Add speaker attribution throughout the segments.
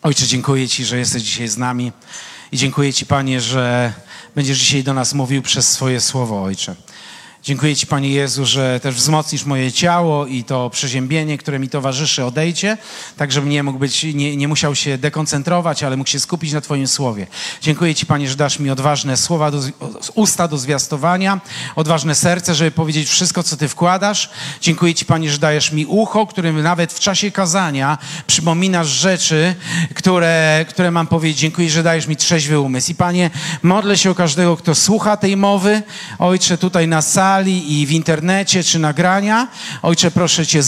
Speaker 1: Ojcze, dziękuję Ci, że jesteś dzisiaj z nami i dziękuję Ci, Panie, że będziesz dzisiaj do nas mówił przez swoje słowo, Ojcze. Dziękuję Ci, Panie Jezu, że też wzmocnisz moje ciało i to przeziębienie, które mi towarzyszy, odejdzie, tak żebym nie musiał się dekoncentrować, ale mógł się skupić na Twoim słowie. Dziękuję Ci, Panie, że dasz mi odważne słowa, usta do zwiastowania, odważne serce, żeby powiedzieć wszystko, co Ty wkładasz. Dziękuję Ci, Panie, że dajesz mi ucho, którym nawet w czasie kazania przypominasz rzeczy, które mam powiedzieć. Dziękuję, że dajesz mi trzeźwy umysł. I Panie, modlę się o każdego, kto słucha tej mowy, Ojcze, tutaj na sali i w internecie, czy nagrania. Ojcze, proszę Cię,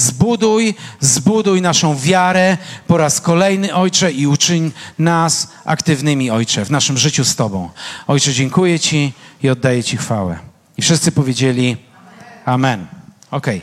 Speaker 1: zbuduj naszą wiarę po raz kolejny, Ojcze, i uczyń nas aktywnymi, Ojcze, w naszym życiu z Tobą. Ojcze, dziękuję Ci i oddaję Ci chwałę. I wszyscy powiedzieli amen. Okej.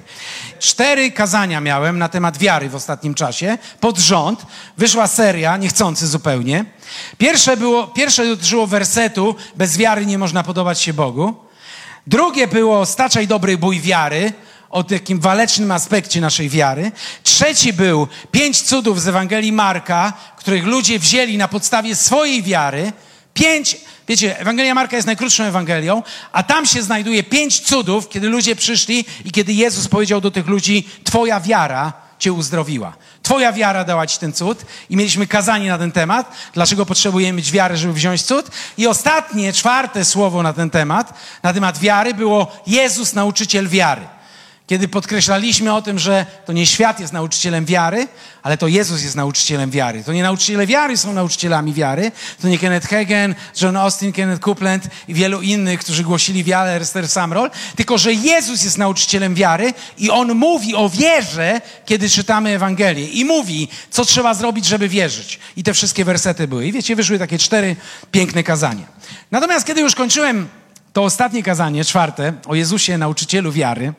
Speaker 1: 4 kazania miałem na temat wiary w ostatnim czasie, pod rząd. Wyszła seria, niechcący zupełnie. Pierwsze dotyczyło wersetu, bez wiary nie można podobać się Bogu. Drugie było staczaj dobry bój wiary, o takim walecznym aspekcie naszej wiary. Trzeci był 5 cudów z Ewangelii Marka, których ludzie wzięli na podstawie swojej wiary. 5, wiecie, Ewangelia Marka jest najkrótszą Ewangelią, a tam się znajduje 5 cudów, kiedy ludzie przyszli i kiedy Jezus powiedział do tych ludzi, Twoja wiara Cię uzdrowiła. Twoja wiara dała Ci ten cud i mieliśmy kazanie na ten temat. Dlaczego potrzebujemy mieć wiarę, żeby wziąć cud? I ostatnie, 4 słowo na ten temat wiary było Jezus, nauczyciel wiary. Kiedy podkreślaliśmy o tym, że to nie świat jest nauczycielem wiary, ale to Jezus jest nauczycielem wiary. To nie nauczyciele wiary są nauczycielami wiary, to nie Kenneth Hagin, John Austin, Kenneth Copeland i wielu innych, którzy głosili wiarę, Esther Sumrall, tylko że Jezus jest nauczycielem wiary i On mówi o wierze, kiedy czytamy Ewangelię i mówi, co trzeba zrobić, żeby wierzyć. I te wszystkie wersety były. I wiecie, wyszły takie 4 piękne kazania. Natomiast kiedy już kończyłem to ostatnie kazanie, 4, o Jezusie, nauczycielu wiary,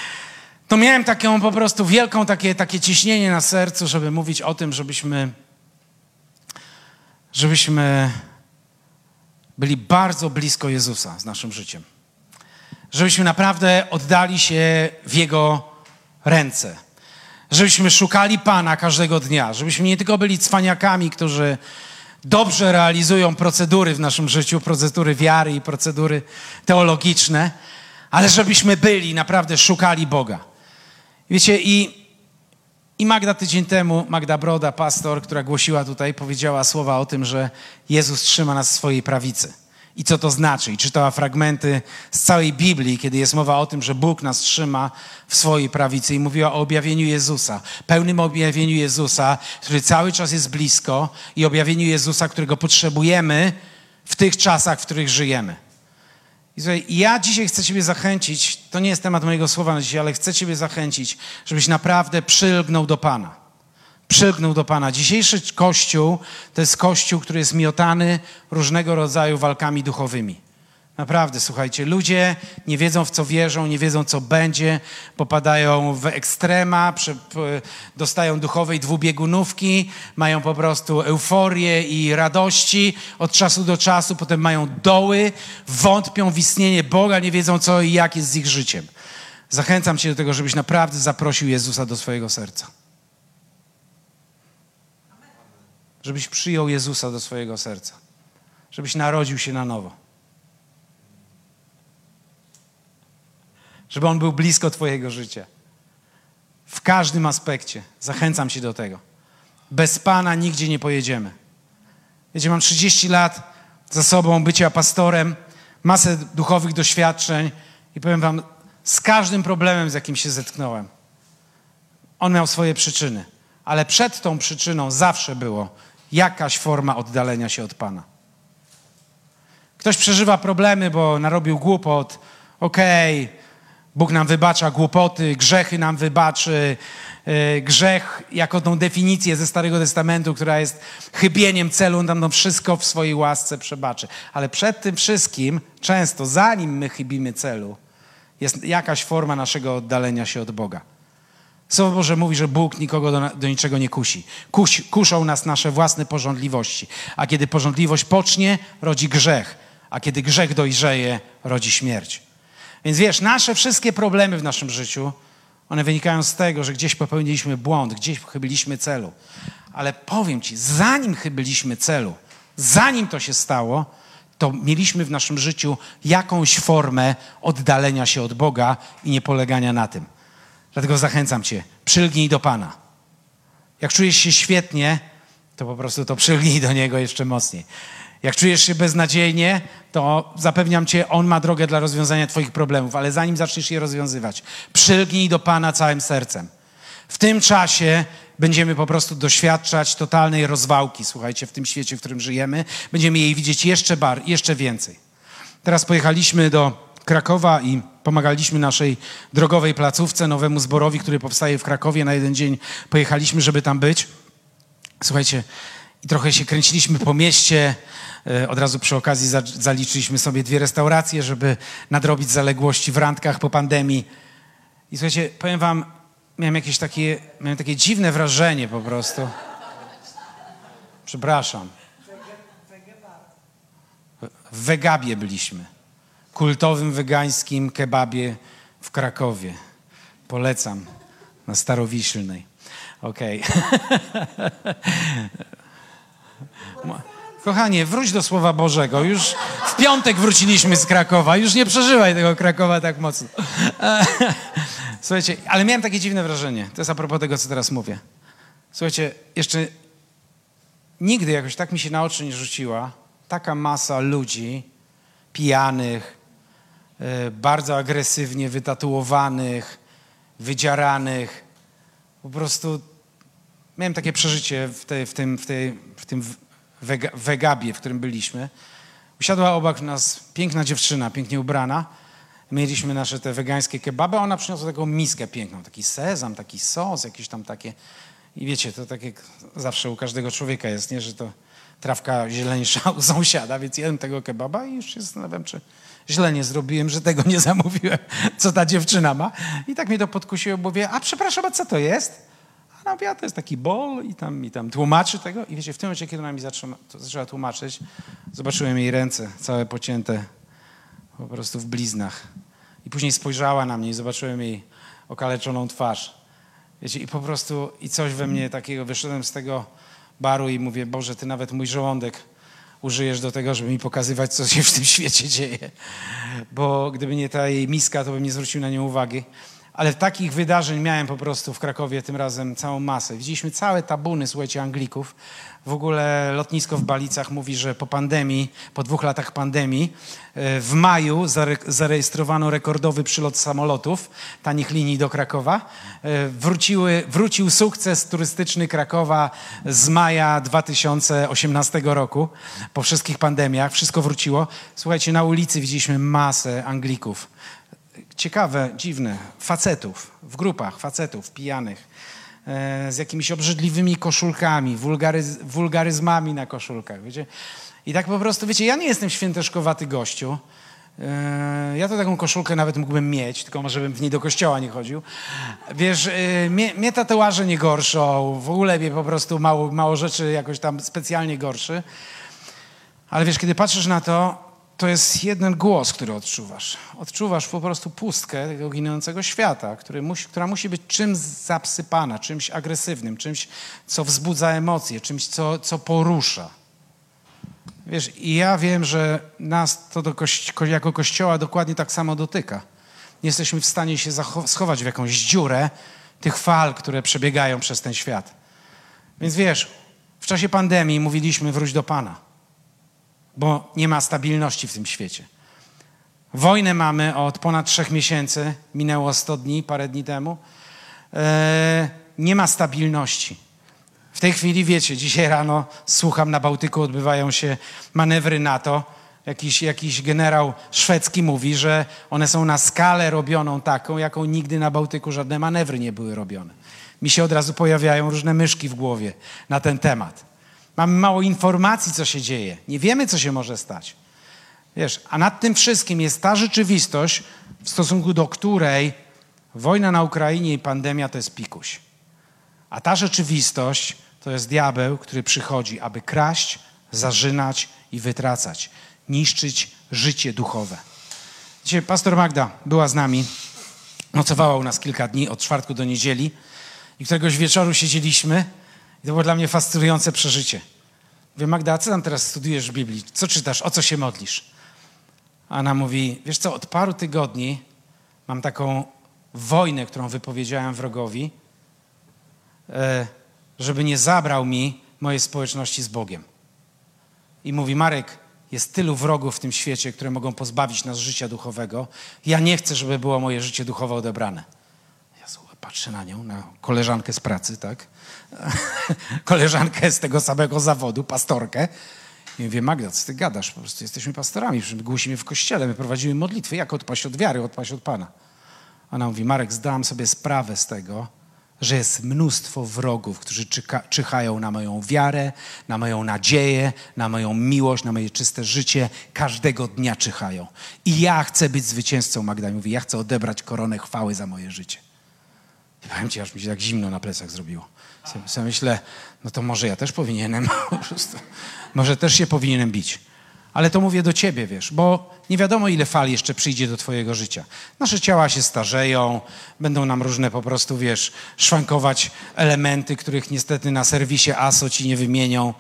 Speaker 1: to miałem taką po prostu wielką takie ciśnienie na sercu, żeby mówić o tym, żebyśmy byli bardzo blisko Jezusa z naszym życiem. Żebyśmy naprawdę oddali się w Jego ręce. Żebyśmy szukali Pana każdego dnia. Żebyśmy nie tylko byli cwaniakami, którzy dobrze realizują procedury w naszym życiu, procedury wiary i procedury teologiczne, ale żebyśmy byli, naprawdę szukali Boga. Wiecie, i Magda tydzień temu, Magda Broda, pastor, która głosiła tutaj, powiedziała słowa o tym, że Jezus trzyma nas w swojej prawicy. I co to znaczy? I czytała fragmenty z całej Biblii, kiedy jest mowa o tym, że Bóg nas trzyma w swojej prawicy. I mówiła o objawieniu Jezusa, pełnym objawieniu Jezusa, który cały czas jest blisko i objawieniu Jezusa, którego potrzebujemy w tych czasach, w których żyjemy. I słuchaj, ja dzisiaj chcę Ciebie zachęcić, to nie jest temat mojego słowa na dzisiaj, ale chcę Ciebie zachęcić, żebyś naprawdę przylgnął do Pana. Przylgnął do Pana. Dzisiejszy Kościół to jest Kościół, który jest miotany różnego rodzaju walkami duchowymi. Naprawdę, słuchajcie, ludzie nie wiedzą, w co wierzą, nie wiedzą, co będzie, popadają w ekstrema, dostają duchowej dwubiegunówki, mają po prostu euforię i radości od czasu do czasu, potem mają doły, wątpią w istnienie Boga, nie wiedzą, co i jak jest z ich życiem. Zachęcam Cię do tego, żebyś naprawdę zaprosił Jezusa do swojego serca. Żebyś przyjął Jezusa do swojego serca. Żebyś narodził się na nowo. Żeby On był blisko Twojego życia. W każdym aspekcie. Zachęcam Cię do tego. Bez Pana nigdzie nie pojedziemy. Wiecie, mam 30 lat za sobą bycia pastorem, masę duchowych doświadczeń i powiem Wam, z każdym problemem, z jakim się zetknąłem, on miał swoje przyczyny. Ale przed tą przyczyną zawsze było jakaś forma oddalenia się od Pana. Ktoś przeżywa problemy, bo narobił głupot. Okej. Bóg nam wybacza głupoty, grzechy nam wybaczy. Grzech jako tą definicję ze Starego Testamentu, która jest chybieniem celu, on nam to wszystko w swojej łasce przebaczy. Ale przed tym wszystkim, często zanim my chybimy celu, jest jakaś forma naszego oddalenia się od Boga. Słowo Boże mówi, że Bóg nikogo do niczego nie kusi. Kuszą nas nasze własne pożądliwości. A kiedy pożądliwość pocznie, rodzi grzech. A kiedy grzech dojrzeje, rodzi śmierć. Więc wiesz, nasze wszystkie problemy w naszym życiu, one wynikają z tego, że gdzieś popełniliśmy błąd, gdzieś pochybiliśmy celu. Ale powiem ci, zanim chybiliśmy celu, zanim to się stało, to mieliśmy w naszym życiu jakąś formę oddalenia się od Boga i niepolegania na tym. Dlatego zachęcam cię, przylgnij do Pana. Jak czujesz się świetnie, to po prostu to przylgnij do Niego jeszcze mocniej. Jak czujesz się beznadziejnie, to zapewniam cię, On ma drogę dla rozwiązania twoich problemów, ale zanim zaczniesz je rozwiązywać, przylgnij do Pana całym sercem. W tym czasie będziemy po prostu doświadczać totalnej rozwałki, słuchajcie, w tym świecie, w którym żyjemy. Będziemy jej widzieć jeszcze więcej. Teraz pojechaliśmy do Krakowa i pomagaliśmy naszej drogowej placówce, nowemu zborowi, który powstaje w Krakowie. Na jeden dzień pojechaliśmy, żeby tam być. Słuchajcie, i trochę się kręciliśmy po mieście. Od razu przy okazji zaliczyliśmy sobie 2 restauracje, żeby nadrobić zaległości w randkach po pandemii. I słuchajcie, powiem wam, miałem takie dziwne wrażenie po prostu. Przepraszam. W Wegabie byliśmy. Kultowym wegańskim kebabie w Krakowie. Polecam. Na Starowiślnej. Okej. Kochanie, wróć do Słowa Bożego. Już w piątek wróciliśmy z Krakowa. Już nie przeżywaj tego Krakowa tak mocno. Słuchajcie, ale miałem takie dziwne wrażenie. To jest a propos tego, co teraz mówię. Słuchajcie, jeszcze nigdy jakoś tak mi się na oczy nie rzuciła taka masa ludzi pijanych, bardzo agresywnie wytatuowanych, wydzieranych. Po prostu miałem takie przeżycie w tym Wegabie, w którym byliśmy. Usiadła obok nas piękna dziewczyna, pięknie ubrana. Mieliśmy nasze te wegańskie kebaby, a ona przyniosła taką miskę piękną, taki sezam, taki sos, jakieś tam takie. I wiecie, to tak jak zawsze u każdego człowieka jest, nie, że to trawka zieleńsza u sąsiada, więc jadłem tego kebaba i już się zastanawiam, czy źle nie zrobiłem, że tego nie zamówiłem, co ta dziewczyna ma. I tak mnie to podkusiło, bo mówię, a przepraszam, a co to jest? A ona mówi, a to jest taki bol i tam tłumaczy tego. I wiecie, w tym momencie, kiedy ona mi zaczęła tłumaczyć, zobaczyłem jej ręce całe pocięte po prostu w bliznach. I później spojrzała na mnie i zobaczyłem jej okaleczoną twarz. Wiecie, i po prostu i coś we mnie takiego, wyszedłem z tego baru i mówię, Boże, Ty nawet mój żołądek użyjesz do tego, żeby mi pokazywać, co się w tym świecie dzieje. Bo gdyby nie ta jej miska, to bym nie zwrócił na nią uwagi. Ale takich wydarzeń miałem po prostu w Krakowie tym razem całą masę. Widzieliśmy całe tabuny, słuchajcie, Anglików. W ogóle lotnisko w Balicach mówi, że po pandemii, po 2 latach pandemii, w maju zarejestrowano rekordowy przylot samolotów, tanich linii do Krakowa. Wrócił sukces turystyczny Krakowa z maja 2018 roku. Po wszystkich pandemiach wszystko wróciło. Słuchajcie, na ulicy widzieliśmy masę Anglików. Ciekawe, dziwne, facetów, w grupach facetów pijanych, z jakimiś obrzydliwymi koszulkami, wulgaryzmami na koszulkach, wiecie. I tak po prostu, wiecie, ja nie jestem święteczkowaty gościu. Ja to taką koszulkę nawet mógłbym mieć, tylko może bym w niej do kościoła nie chodził. Wiesz, mnie tatuaże nie gorszą, w ogóle mnie po prostu mało rzeczy jakoś tam specjalnie gorszy. Ale wiesz, kiedy patrzysz na to, to jest jeden głos, który odczuwasz. Odczuwasz po prostu pustkę tego ginącego świata, która musi być czymś zasypana, czymś agresywnym, czymś, co wzbudza emocje, czymś, co porusza. Wiesz, i ja wiem, że nas to jako Kościoła dokładnie tak samo dotyka. Nie jesteśmy w stanie się schować w jakąś dziurę tych fal, które przebiegają przez ten świat. Więc wiesz, w czasie pandemii mówiliśmy wróć do Pana. Bo nie ma stabilności w tym świecie. Wojnę mamy od ponad 3 miesięcy, minęło 100 dni, parę dni temu. Nie ma stabilności. W tej chwili, wiecie, dzisiaj rano słucham, na Bałtyku odbywają się manewry NATO. Jakiś generał szwedzki mówi, że one są na skalę robioną taką, jaką nigdy na Bałtyku żadne manewry nie były robione. Mi się od razu pojawiają różne myszki w głowie na ten temat. Mamy mało informacji, co się dzieje. Nie wiemy, co się może stać. Wiesz, a nad tym wszystkim jest ta rzeczywistość, w stosunku do której wojna na Ukrainie i pandemia to jest pikuś. A ta rzeczywistość to jest diabeł, który przychodzi, aby kraść, zarzynać i wytracać. Niszczyć życie duchowe. Dzisiaj pastor Magda była z nami, nocowała u nas kilka dni, od czwartku do niedzieli i któregoś wieczoru siedzieliśmy I to było dla mnie fascynujące przeżycie. Mówię, Magda, a co tam teraz studiujesz w Biblii? Co czytasz? O co się modlisz? A ona mówi, wiesz co, od paru tygodni mam taką wojnę, którą wypowiedziałem wrogowi, żeby nie zabrał mi mojej społeczności z Bogiem. I mówi, Marek, jest tylu wrogów w tym świecie, które mogą pozbawić nas życia duchowego. Ja nie chcę, żeby było moje życie duchowe odebrane. Ja patrzę na nią, na koleżankę z pracy, tak? Koleżankę z tego samego zawodu, pastorkę. I mówię, Magda, co ty gadasz? Po prostu jesteśmy pastorami, głosimy w kościele, my prowadzimy modlitwy. Jak odpaść od wiary, odpaść od Pana? Ona mówi, Marek, zdałam sobie sprawę z tego, że jest mnóstwo wrogów, którzy czyhają na moją wiarę, na moją nadzieję, na moją miłość, na moje czyste życie. Każdego dnia czyhają. I ja chcę być zwycięzcą, Magda mówi, ja chcę odebrać koronę chwały za moje życie. I powiem ci, aż mi się tak zimno na plecach zrobiło. Sobie myślę, no to może ja też powinienem, może też się powinienem bić. Ale to mówię do ciebie, wiesz, bo nie wiadomo, ile fal jeszcze przyjdzie do twojego życia. Nasze ciała się starzeją, będą nam różne po prostu, wiesz, szwankować elementy, których niestety na serwisie ASO ci nie wymienią.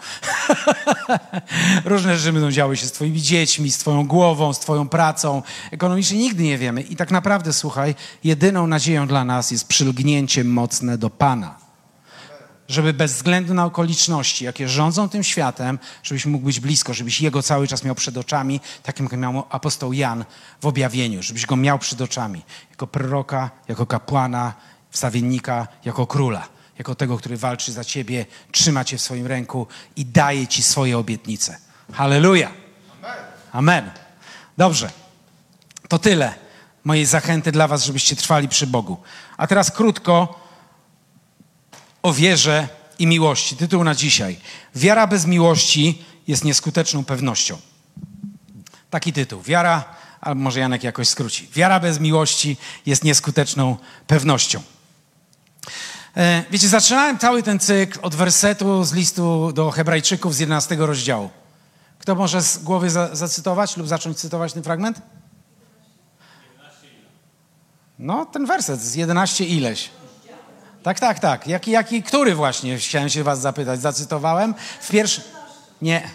Speaker 1: Różne rzeczy będą działy się z twoimi dziećmi, z twoją głową, z twoją pracą. Ekonomicznie nigdy nie wiemy. I tak naprawdę, słuchaj, jedyną nadzieją dla nas jest przylgnięcie mocne do Pana. Żeby bez względu na okoliczności, jakie rządzą tym światem, żebyś mógł być blisko, żebyś Jego cały czas miał przed oczami, tak jak miał apostoł Jan w objawieniu, żebyś Go miał przed oczami. Jako proroka, jako kapłana, wstawiennika, jako króla. Jako tego, który walczy za ciebie, trzyma cię w swoim ręku i daje ci swoje obietnice. Halleluja! Amen. Dobrze. To tyle mojej zachęty dla was, żebyście trwali przy Bogu. A teraz krótko o wierze i miłości. Tytuł na dzisiaj. Wiara bez miłości jest nieskuteczną pewnością. Taki tytuł. Wiara, albo może Janek jakoś skróci. Wiara bez miłości jest nieskuteczną pewnością. Wiecie, zaczynałem cały ten cykl od wersetu z listu do Hebrajczyków z 11 rozdziału. Kto może z głowy zacytować lub zacząć cytować ten fragment? No, ten werset z 11 ileś. Tak. Jaki, który właśnie? Chciałem się was zapytać. Zacytowałem? W pierwszym... Nie.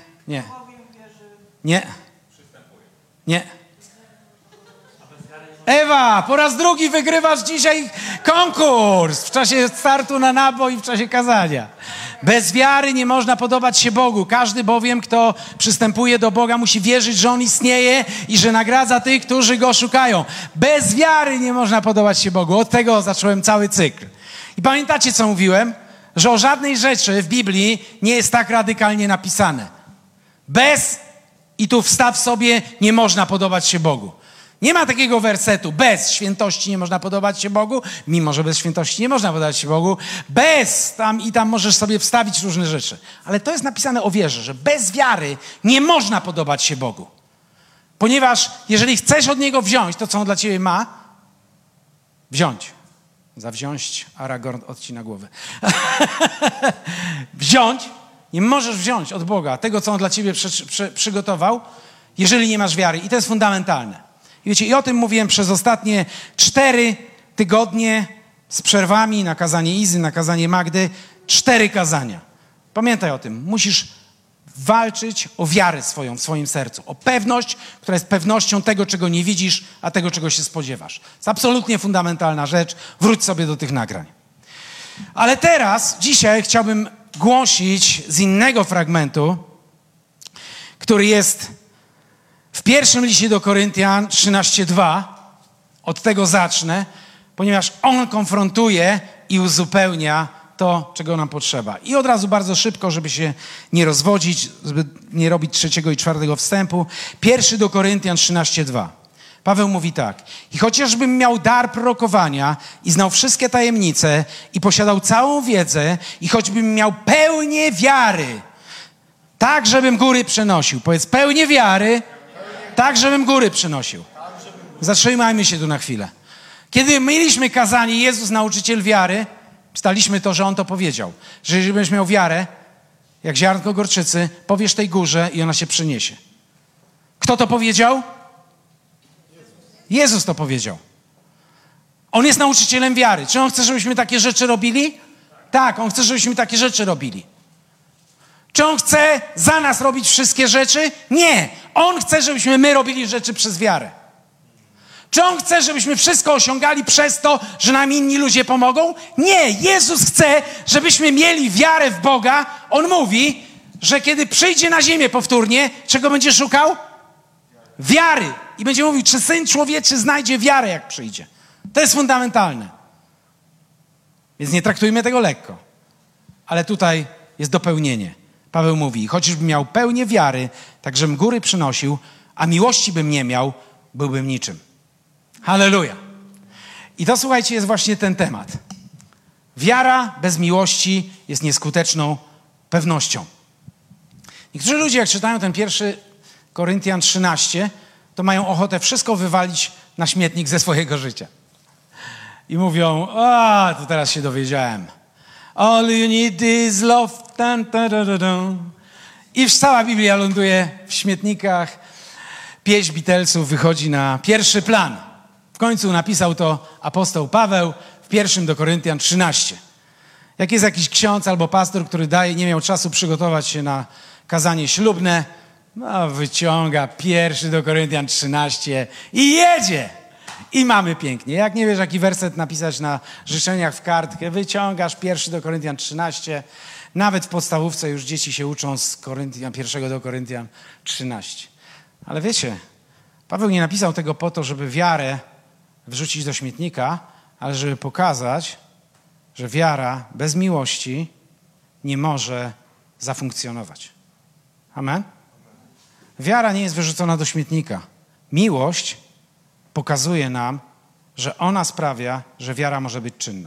Speaker 1: Ewa, po raz drugi wygrywasz dzisiaj konkurs w czasie startu na naboj i w czasie kazania. Bez wiary nie można podobać się Bogu. Każdy bowiem, kto przystępuje do Boga, musi wierzyć, że On istnieje i że nagradza tych, którzy Go szukają. Bez wiary nie można podobać się Bogu. Od tego zacząłem cały cykl. I pamiętacie, co mówiłem? Że o żadnej rzeczy w Biblii nie jest tak radykalnie napisane. I tu wstaw sobie, nie można podobać się Bogu. Nie ma takiego wersetu, bez świętości nie można podobać się Bogu, mimo że bez świętości nie można podobać się Bogu, tam możesz sobie wstawić różne rzeczy. Ale to jest napisane o wierze, że bez wiary nie można podobać się Bogu. Ponieważ jeżeli chcesz od Niego wziąć to, co On dla ciebie ma, zawziąć, Aragorn odcina głowę. Nie możesz wziąć od Boga tego, co On dla ciebie przygotował, jeżeli nie masz wiary. I to jest fundamentalne. I wiecie, i o tym mówiłem przez ostatnie 4 tygodnie z przerwami na kazanie Izy, na kazanie Magdy. 4 kazania. Pamiętaj o tym. Musisz walczyć o wiarę swoją w swoim sercu. O pewność, która jest pewnością tego, czego nie widzisz, a tego, czego się spodziewasz. To jest absolutnie fundamentalna rzecz. Wróć sobie do tych nagrań. Ale teraz, dzisiaj chciałbym głosić z innego fragmentu, który jest w pierwszym liście do Koryntian 13:2. Od tego zacznę, ponieważ on konfrontuje i uzupełnia to, czego nam potrzeba. I od razu bardzo szybko, żeby się nie rozwodzić, żeby nie robić 3. i 4. wstępu. 1 do Koryntian 13:2. Paweł mówi tak. I chociażbym miał dar prorokowania i znał wszystkie tajemnice i posiadał całą wiedzę i choćbym miał pełnię wiary, tak żebym góry przenosił. Powiedz, pełnię wiary, tak żebym góry przenosił. Zatrzymajmy się tu na chwilę. Kiedy mieliśmy kazanie Jezus, nauczyciel wiary, czytaliśmy to, że On to powiedział. Że jeżeli będziesz miał wiarę, jak ziarnko gorczycy, powiesz tej górze i ona się przeniesie. Kto to powiedział? Jezus to powiedział. On jest nauczycielem wiary. Czy On chce, żebyśmy takie rzeczy robili? Tak, on chce, żebyśmy takie rzeczy robili. Czy on chce za nas robić wszystkie rzeczy? Nie. On chce, żebyśmy my robili rzeczy przez wiarę. Czy on chce, żebyśmy wszystko osiągali przez to, że nam inni ludzie pomogą? Nie. Jezus chce, żebyśmy mieli wiarę w Boga. On mówi, że kiedy przyjdzie na ziemię powtórnie, czego będzie szukał? Wiary. I będzie mówił, czy Syn Człowieczy znajdzie wiarę, jak przyjdzie. To jest fundamentalne. Więc nie traktujmy tego lekko. Ale tutaj jest dopełnienie. Paweł mówi, chociażbym miał pełnię wiary, tak żebym góry przynosił, a miłości bym nie miał, byłbym niczym. Halleluja. I to, słuchajcie, jest właśnie ten temat. Wiara bez miłości jest nieskuteczną pewnością. Niektórzy ludzie, jak czytają ten 1 Koryntian 13, to mają ochotę wszystko wywalić na śmietnik ze swojego życia. I mówią, to teraz się dowiedziałem. All you need is love. Dun, dun, dun, dun, dun. I cała Biblia ląduje w śmietnikach. Pieśń Beatlesów wychodzi na pierwszy plan. W końcu napisał to apostoł Paweł w 1 do Koryntian 13. Jak jest jakiś ksiądz albo pastor, który nie miał czasu przygotować się na kazanie ślubne, wyciąga 1 do Koryntian 13 i jedzie. I mamy pięknie. Jak nie wiesz, jaki werset napisać na życzeniach w kartkę, wyciągasz 1 do Koryntian 13. Nawet w podstawówce już dzieci się uczą z 1 do Koryntian 13. Ale wiecie, Paweł nie napisał tego po to, żeby wiarę wrzucić do śmietnika, ale żeby pokazać, że wiara bez miłości nie może zafunkcjonować. Amen? Wiara nie jest wyrzucona do śmietnika. Miłość pokazuje nam, że ona sprawia, że wiara może być czynna.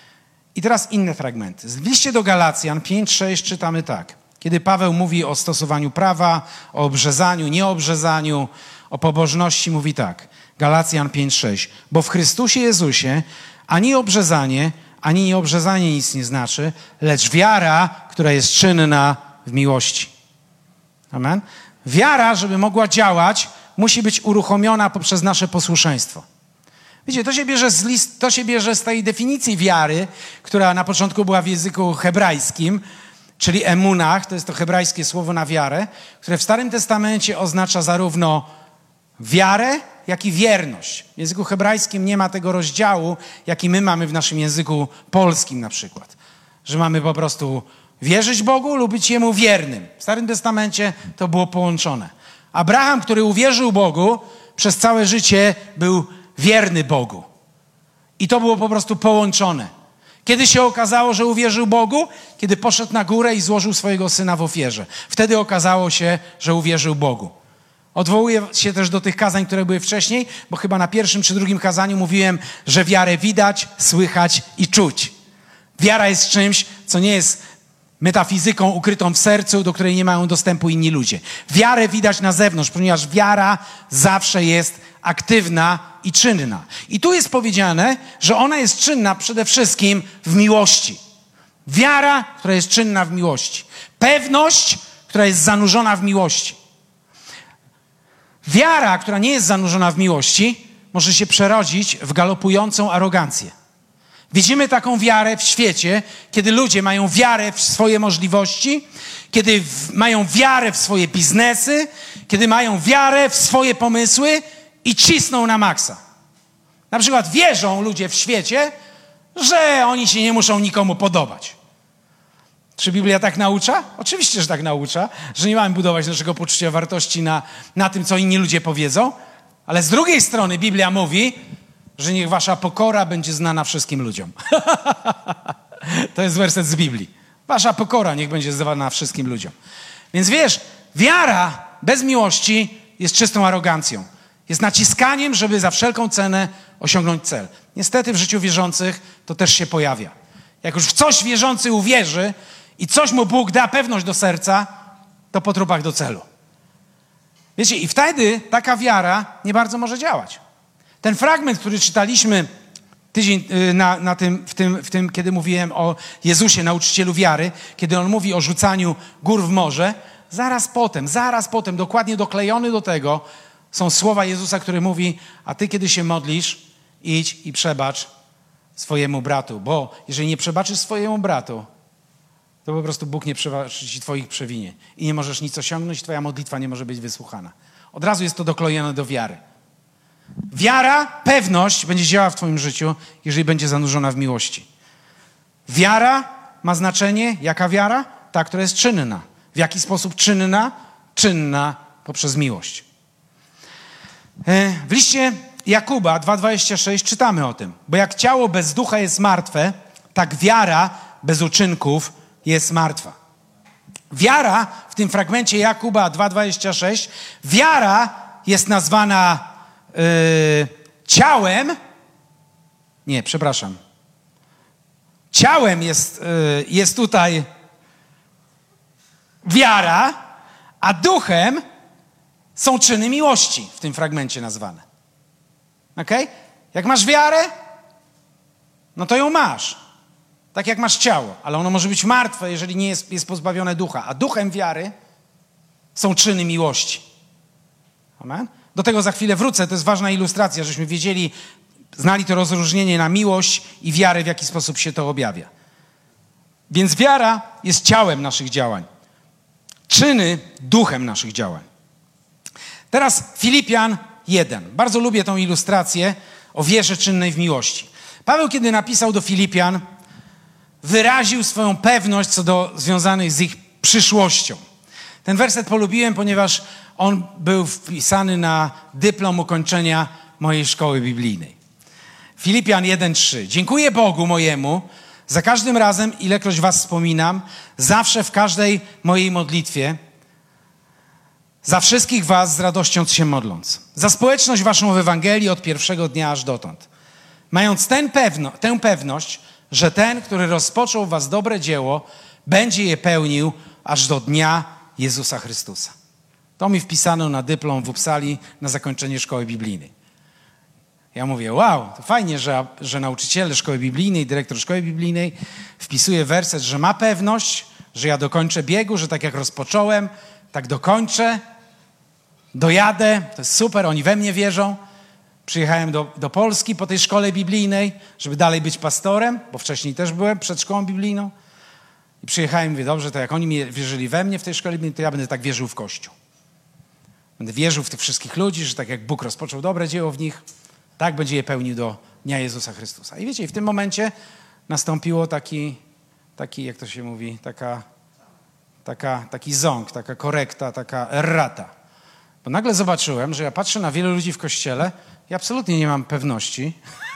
Speaker 1: I teraz inne fragmenty. W liście do Galacjan 5:6 czytamy tak. Kiedy Paweł mówi o stosowaniu prawa, o obrzezaniu, nieobrzezaniu, o pobożności, mówi tak. Galacjan 5:6. Bo w Chrystusie Jezusie ani obrzezanie, ani nieobrzezanie nic nie znaczy, lecz wiara, która jest czynna w miłości. Amen? Wiara, żeby mogła działać, musi być uruchomiona poprzez nasze posłuszeństwo. Wiecie, to się bierze z tej definicji wiary, która na początku była w języku hebrajskim, czyli emunach, to jest to hebrajskie słowo na wiarę, które w Starym Testamencie oznacza zarówno wiarę, jak i wierność. W języku hebrajskim nie ma tego rozdziału, jaki my mamy w naszym języku polskim na przykład. Że mamy po prostu wierzyć Bogu lub być Jemu wiernym. W Starym Testamencie to było połączone. Abraham, który uwierzył Bogu, przez całe życie był wierny Bogu. I to było po prostu połączone. Kiedy się okazało, że uwierzył Bogu? Kiedy poszedł na górę i złożył swojego syna w ofierze. Wtedy okazało się, że uwierzył Bogu. Odwołuję się też do tych kazań, które były wcześniej, bo chyba na 1. czy 2. kazaniu mówiłem, że wiarę widać, słychać i czuć. Wiara jest czymś, co nie jest metafizyką ukrytą w sercu, do której nie mają dostępu inni ludzie. Wiarę widać na zewnątrz, ponieważ wiara zawsze jest aktywna i czynna. I tu jest powiedziane, że ona jest czynna przede wszystkim w miłości. Wiara, która jest czynna w miłości. Pewność, która jest zanurzona w miłości. Wiara, która nie jest zanurzona w miłości, może się przerodzić w galopującą arogancję. Widzimy taką wiarę w świecie, kiedy ludzie mają wiarę w swoje możliwości, kiedy mają wiarę w swoje biznesy, kiedy mają wiarę w swoje pomysły i cisną na maksa. Na przykład wierzą ludzie w świecie, że oni się nie muszą nikomu podobać. Czy Biblia tak naucza? Oczywiście, że tak naucza, że nie mamy budować naszego poczucia wartości na tym, co inni ludzie powiedzą, ale z drugiej strony Biblia mówi, że niech wasza pokora będzie znana wszystkim ludziom. To jest werset z Biblii. Wasza pokora niech będzie znana wszystkim ludziom. Więc wiesz, wiara bez miłości jest czystą arogancją. Jest naciskaniem, żeby za wszelką cenę osiągnąć cel. Niestety w życiu wierzących to też się pojawia. Jak już w coś wierzący uwierzy i coś mu Bóg da pewność do serca, to po trupach do celu. Wiecie, i wtedy taka wiara nie bardzo może działać. Ten fragment, który czytaliśmy tydzień w tym, kiedy mówiłem o Jezusie, nauczycielu wiary, kiedy on mówi o rzucaniu gór w morze, zaraz potem, dokładnie doklejony do tego, są słowa Jezusa, który mówi, a ty kiedy się modlisz, idź i przebacz swojemu bratu, bo jeżeli nie przebaczysz swojemu bratu, to po prostu Bóg nie przebaczy ci twoich przewinień i nie możesz nic osiągnąć, twoja modlitwa nie może być wysłuchana. Od razu jest to doklejone do wiary. Wiara, pewność będzie działała w twoim życiu, jeżeli będzie zanurzona w miłości. Wiara ma znaczenie, jaka wiara? Ta, która jest czynna. W jaki sposób czynna? Czynna poprzez miłość. W liście Jakuba 2,26 czytamy o tym. Bo jak ciało bez ducha jest martwe, tak wiara bez uczynków jest martwa. Wiara, w tym fragmencie Jakuba 2,26, wiara jest nazwana ciałem. Nie, przepraszam. Ciałem jest tutaj wiara, a duchem są czyny miłości w tym fragmencie nazwane. Okej? Jak masz wiarę, no to ją masz. Tak jak masz ciało, ale ono może być martwe, jeżeli nie jest pozbawione ducha. A duchem wiary są czyny miłości. Amen? Do tego za chwilę wrócę, to jest ważna ilustracja, żeśmy wiedzieli, znali to rozróżnienie na miłość i wiarę, w jaki sposób się to objawia. Więc wiara jest ciałem naszych działań. Czyny duchem naszych działań. Teraz Filipian 1. Bardzo lubię tą ilustrację o wierze czynnej w miłości. Paweł, kiedy napisał do Filipian, wyraził swoją pewność co do związanych z ich przyszłością. Ten werset polubiłem, ponieważ on był wpisany na dyplom ukończenia mojej szkoły biblijnej. Filipian 1:3. Dziękuję Bogu mojemu za każdym razem, ilekroć was wspominam, zawsze w każdej mojej modlitwie, za wszystkich was z radością się modląc. Za społeczność waszą w Ewangelii od pierwszego dnia aż dotąd. Mając tę pewność, że ten, który rozpoczął w was dobre dzieło, będzie je pełnił aż do dnia Jezusa Chrystusa. To mi wpisano na dyplom w Uppsali na zakończenie szkoły biblijnej. Ja mówię, wow, to fajnie, że nauczyciel szkoły biblijnej, dyrektor szkoły biblijnej wpisuje werset, że ma pewność, że ja dokończę biegu, że tak jak rozpocząłem, tak dokończę, dojadę, to jest super, oni we mnie wierzą. Przyjechałem do Polski po tej szkole biblijnej, żeby dalej być pastorem, bo wcześniej też byłem przed szkołą biblijną. I przyjechałem i mówię, dobrze, to jak oni wierzyli we mnie w tej szkole biblijnej, to ja będę tak wierzył w Kościół. Będę wierzył w tych wszystkich ludzi, że tak jak Bóg rozpoczął dobre dzieło w nich, tak będzie je pełnił do dnia Jezusa Chrystusa. I wiecie, w tym momencie nastąpiło taki jak to się mówi, taki ząg, taka korekta, taka errata. Bo nagle zobaczyłem, że ja patrzę na wielu ludzi w Kościele i absolutnie nie mam pewności,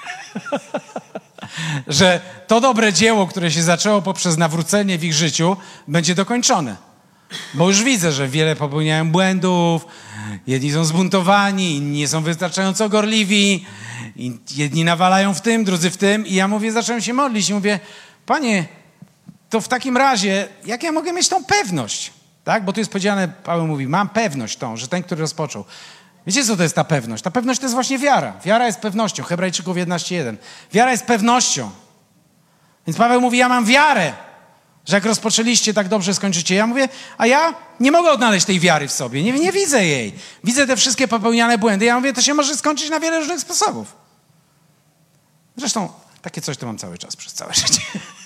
Speaker 1: że to dobre dzieło, które się zaczęło poprzez nawrócenie w ich życiu, będzie dokończone. Bo już widzę, że wiele popełniają błędów, jedni są zbuntowani, inni nie są wystarczająco gorliwi, jedni nawalają w tym, drudzy w tym. I ja zacząłem się modlić i mówię, Panie, to w takim razie, jak ja mogę mieć tą pewność? Tak? Bo tu jest powiedziane, Paweł mówi, mam pewność tą, że ten, który rozpoczął. Wiecie, co to jest ta pewność? Ta pewność to jest właśnie wiara. Wiara jest pewnością. Hebrajczyków 11:1. Wiara jest pewnością. Więc Paweł mówi, ja mam wiarę, że jak rozpoczęliście, tak dobrze skończycie. Ja mówię, a ja nie mogę odnaleźć tej wiary w sobie. Nie widzę jej. Widzę te wszystkie popełniane błędy. Ja mówię, to się może skończyć na wiele różnych sposobów. Zresztą takie coś to mam cały czas, przez całe życie.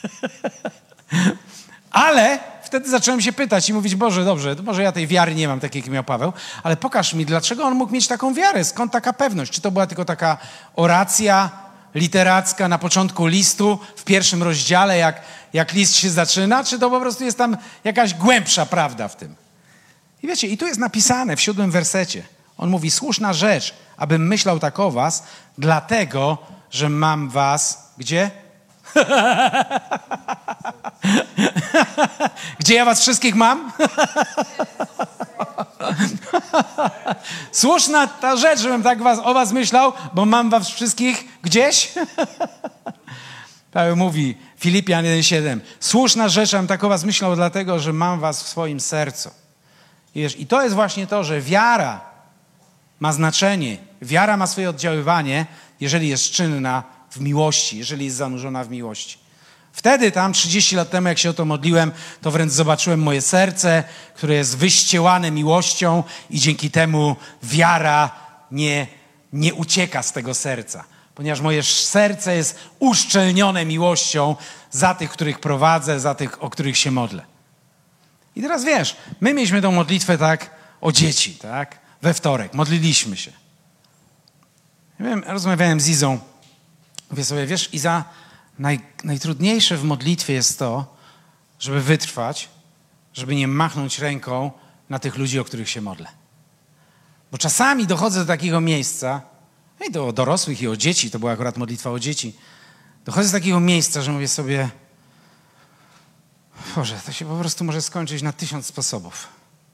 Speaker 1: Ale wtedy zacząłem się pytać i mówić, Boże, dobrze, to może ja tej wiary nie mam, tak jak miał Paweł, ale pokaż mi, dlaczego on mógł mieć taką wiarę? Skąd taka pewność? Czy to była tylko taka oracja literacka na początku listu, w pierwszym rozdziale, jak list się zaczyna, czy to po prostu jest tam jakaś głębsza prawda w tym? I wiecie, i tu jest napisane w 7 wersecie. On mówi, słuszna rzecz, abym myślał tak o was, dlatego, że mam was, gdzie? Gdzie ja was wszystkich mam? Słuszna ta rzecz, żebym tak o was myślał, bo mam was wszystkich gdzieś? Paweł mówi, Filipian 1:7. Słuszna rzecz, żebym tak o was myślał, dlatego, że mam was w swoim sercu. I to jest właśnie to, że wiara ma znaczenie. Wiara ma swoje oddziaływanie, jeżeli jest czynna w miłości, jeżeli jest zanurzona w miłości. Wtedy tam 30 lat temu, jak się o to modliłem, to wręcz zobaczyłem moje serce, które jest wyściełane miłością i dzięki temu wiara nie ucieka z tego serca. ponieważ moje serce jest uszczelnione miłością za tych, których prowadzę, za tych, o których się modlę. I teraz wiesz, my mieliśmy tą modlitwę tak o dzieci, tak? We wtorek, modliliśmy się. Ja wiem, rozmawiałem z Izą, mówię sobie, wiesz, Iza, najtrudniejsze w modlitwie jest to, żeby wytrwać, żeby nie machnąć ręką na tych ludzi, o których się modlę. Bo czasami dochodzę do takiego miejsca, i do dorosłych, i o dzieci, to była akurat modlitwa o dzieci, dochodzę do takiego miejsca, że mówię sobie, Boże, to się po prostu może skończyć na 1000 sposobów.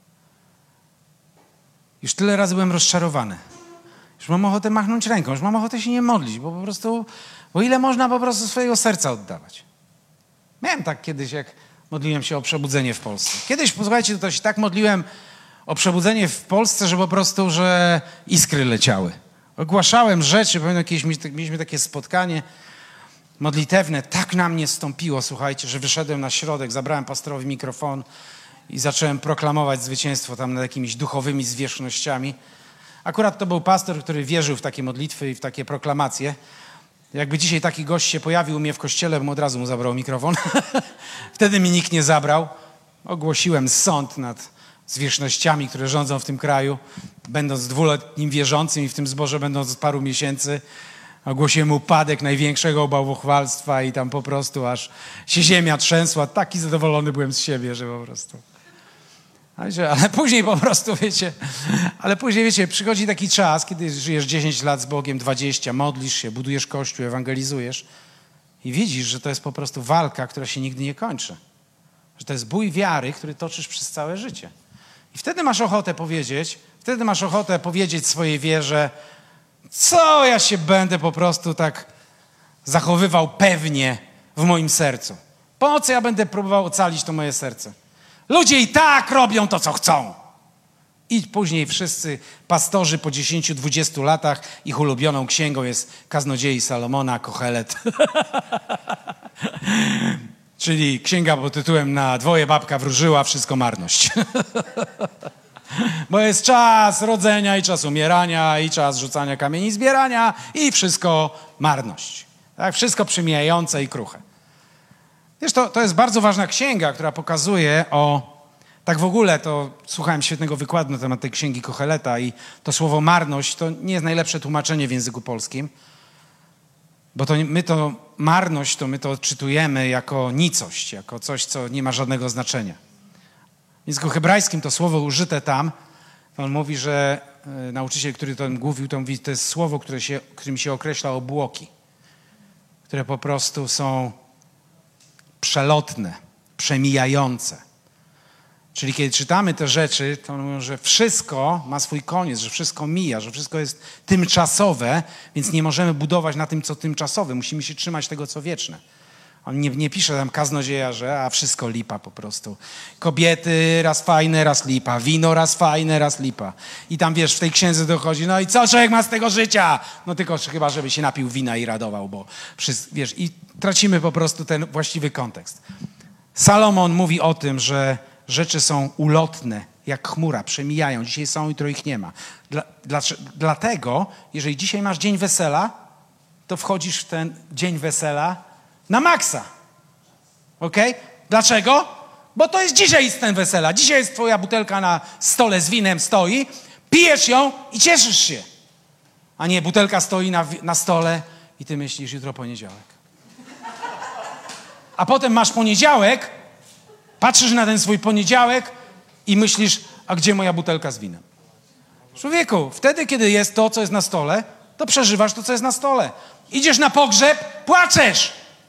Speaker 1: Już tyle razy byłem rozczarowany. Już mam ochotę machnąć ręką, już mam ochotę się nie modlić, bo po prostu, bo ile można po prostu swojego serca oddawać. Miałem tak kiedyś, jak modliłem się o przebudzenie w Polsce. Kiedyś, posłuchajcie, to się tak modliłem o przebudzenie w Polsce, że po prostu, że iskry leciały. Ogłaszałem rzeczy, pamiętam kiedyś mieliśmy takie spotkanie modlitewne, tak na mnie stąpiło, słuchajcie, że wyszedłem na środek, zabrałem pastorowi mikrofon i zacząłem proklamować zwycięstwo tam nad jakimiś duchowymi zwierzchnościami. Akurat to był pastor, który wierzył w takie modlitwy i w takie proklamacje. Jakby dzisiaj taki gość się pojawił u mnie w kościele, bym od razu mu zabrał mikrofon. Wtedy mi nikt nie zabrał. Ogłosiłem sąd nad zwierzchnościami, które rządzą w tym kraju, będąc 2-letnim wierzącym i w tym zborze będąc od paru miesięcy. Ogłosiłem upadek największego bałwochwalstwa i tam po prostu aż się ziemia trzęsła. Taki zadowolony byłem z siebie, że po prostu... Ale później po prostu, wiecie, przychodzi taki czas, kiedy żyjesz 10 lat z Bogiem, 20, modlisz się, budujesz kościół, ewangelizujesz i widzisz, że to jest po prostu walka, która się nigdy nie kończy. Że to jest bój wiary, który toczysz przez całe życie. I wtedy masz ochotę powiedzieć swojej wierze, co ja się będę po prostu tak zachowywał pewnie w moim sercu. Po co ja będę próbował ocalić to moje serce? Ludzie i tak robią to, co chcą. I później wszyscy pastorzy po 10-20 latach, ich ulubioną księgą jest Kaznodziei Salomona, Kohelet. Czyli księga pod tytułem Na dwoje babka wróżyła, wszystko marność. Bo jest czas rodzenia i czas umierania i czas rzucania kamieni, zbierania i wszystko marność. Tak? Wszystko przemijające i kruche. Wiesz, to jest bardzo ważna księga, która pokazuje tak w ogóle to słuchałem świetnego wykładu na temat tej księgi Koheleta i to słowo marność to nie jest najlepsze tłumaczenie w języku polskim, bo marność my to odczytujemy jako nicość, jako coś, co nie ma żadnego znaczenia. W języku hebrajskim to słowo użyte tam, on mówi, że nauczyciel, który to mówił, to mówi, to jest słowo, którym się określa obłoki, które po prostu są przelotne, przemijające. Czyli kiedy czytamy te rzeczy, to mówią, że wszystko ma swój koniec, że wszystko mija, że wszystko jest tymczasowe, więc nie możemy budować na tym, co tymczasowe. Musimy się trzymać tego, co wieczne. On nie pisze tam kaznodzieja, że wszystko lipa po prostu. Kobiety raz fajne, raz lipa. Wino raz fajne, raz lipa. I tam wiesz, w tej księdze dochodzi, no i co człowiek ma z tego życia? No tylko chyba, żeby się napił wina i radował, bo wiesz, i tracimy po prostu ten właściwy kontekst. Salomon mówi o tym, że rzeczy są ulotne, jak chmura, przemijają. Dzisiaj są, jutro ich nie ma. Dlatego, jeżeli dzisiaj masz dzień wesela, to wchodzisz w ten dzień wesela na maksa. Okej? Dlaczego? Bo to jest dzisiaj ten wesela. Dzisiaj jest twoja butelka na stole z winem stoi, pijesz ją i cieszysz się. A nie, butelka stoi na stole i ty myślisz, jutro poniedziałek. A potem masz poniedziałek, patrzysz na ten swój poniedziałek i myślisz, a gdzie moja butelka z winem? Człowieku, wtedy, kiedy jest to, co jest na stole, to przeżywasz to, co jest na stole. Idziesz na pogrzeb, płaczesz.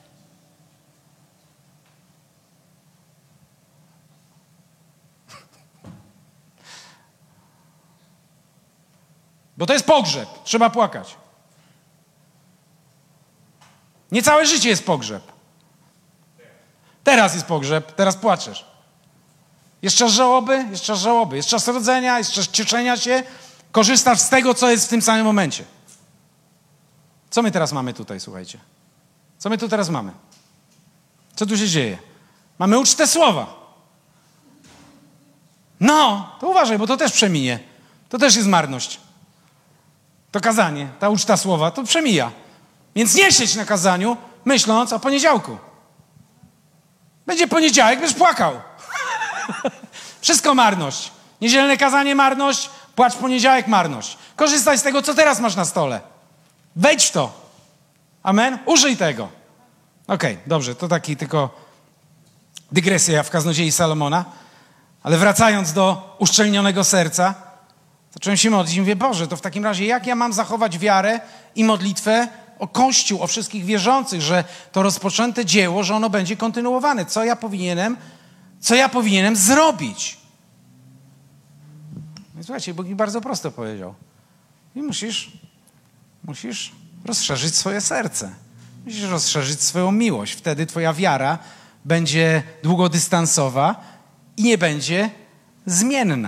Speaker 1: Bo to jest pogrzeb, trzeba płakać. Nie całe życie jest pogrzeb. Teraz jest pogrzeb, teraz płaczesz. Jest czas żałoby, jest czas rodzenia, jest czas cieszenia się. Korzystasz z tego, co jest w tym samym momencie. Co my teraz mamy tutaj, słuchajcie? Co my tu teraz mamy? Co tu się dzieje? Mamy ucztę słowa. No, to uważaj, bo to też przeminie. To też jest marność. To kazanie, ta uczta słowa, to przemija. Więc nie siedź na kazaniu, myśląc o poniedziałku. Będzie poniedziałek, będziesz płakał. Wszystko marność. Niedzielne kazanie marność, płacz w poniedziałek marność. Korzystaj z tego, co teraz masz na stole. Wejdź w to. Amen? Użyj tego. Okej, dobrze, to taki tylko dygresja w kaznodziei Salomona. Ale wracając do uszczelnionego serca, zacząłem się modlić i mówię, Boże, to w takim razie jak ja mam zachować wiarę i modlitwę o Kościół, o wszystkich wierzących, że to rozpoczęte dzieło, że ono będzie kontynuowane. Co ja powinienem zrobić? No i słuchajcie, Bóg mi bardzo prosto powiedział. I musisz rozszerzyć swoje serce. Musisz rozszerzyć swoją miłość. Wtedy twoja wiara będzie długodystansowa i nie będzie zmienna.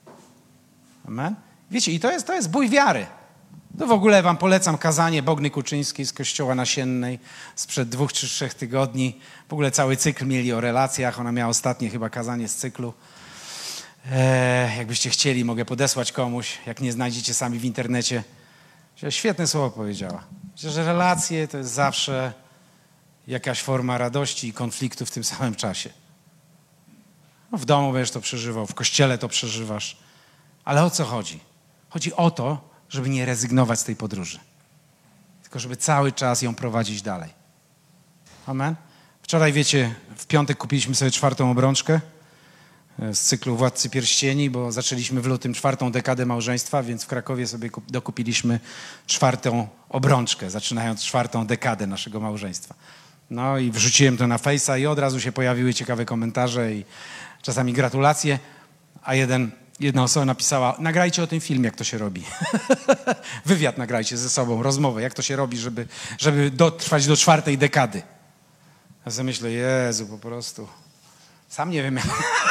Speaker 1: Amen? Wiecie, i to jest bój wiary. To w ogóle wam polecam kazanie Bogny Kuczyńskiej z Kościoła Nasiennej sprzed 2 czy 3 tygodni. W ogóle cały cykl mieli o relacjach. Ona miała ostatnie chyba kazanie z cyklu. Jakbyście chcieli, mogę podesłać komuś. Jak nie znajdziecie sami w internecie. Świetne słowo powiedziała. Myślę, że relacje to jest zawsze jakaś forma radości i konfliktu w tym samym czasie. No, w domu będziesz to przeżywał, w kościele to przeżywasz. Ale o co chodzi? Chodzi o to, żeby nie rezygnować z tej podróży. Tylko żeby cały czas ją prowadzić dalej. Amen? Wczoraj, wiecie, w piątek kupiliśmy sobie 4. obrączkę z cyklu Władcy Pierścieni, bo zaczęliśmy w lutym 4. dekadę małżeństwa, więc w Krakowie sobie dokupiliśmy 4. obrączkę, zaczynając 4. dekadę naszego małżeństwa. No i wrzuciłem to na Face'a i od razu się pojawiły ciekawe komentarze i czasami gratulacje, a jedna osoba napisała, nagrajcie o tym film, jak to się robi. Wywiad nagrajcie ze sobą, rozmowę, jak to się robi, żeby dotrwać do 4. dekady. Ja sobie myślę, Jezu, po prostu... Sam nie wiem,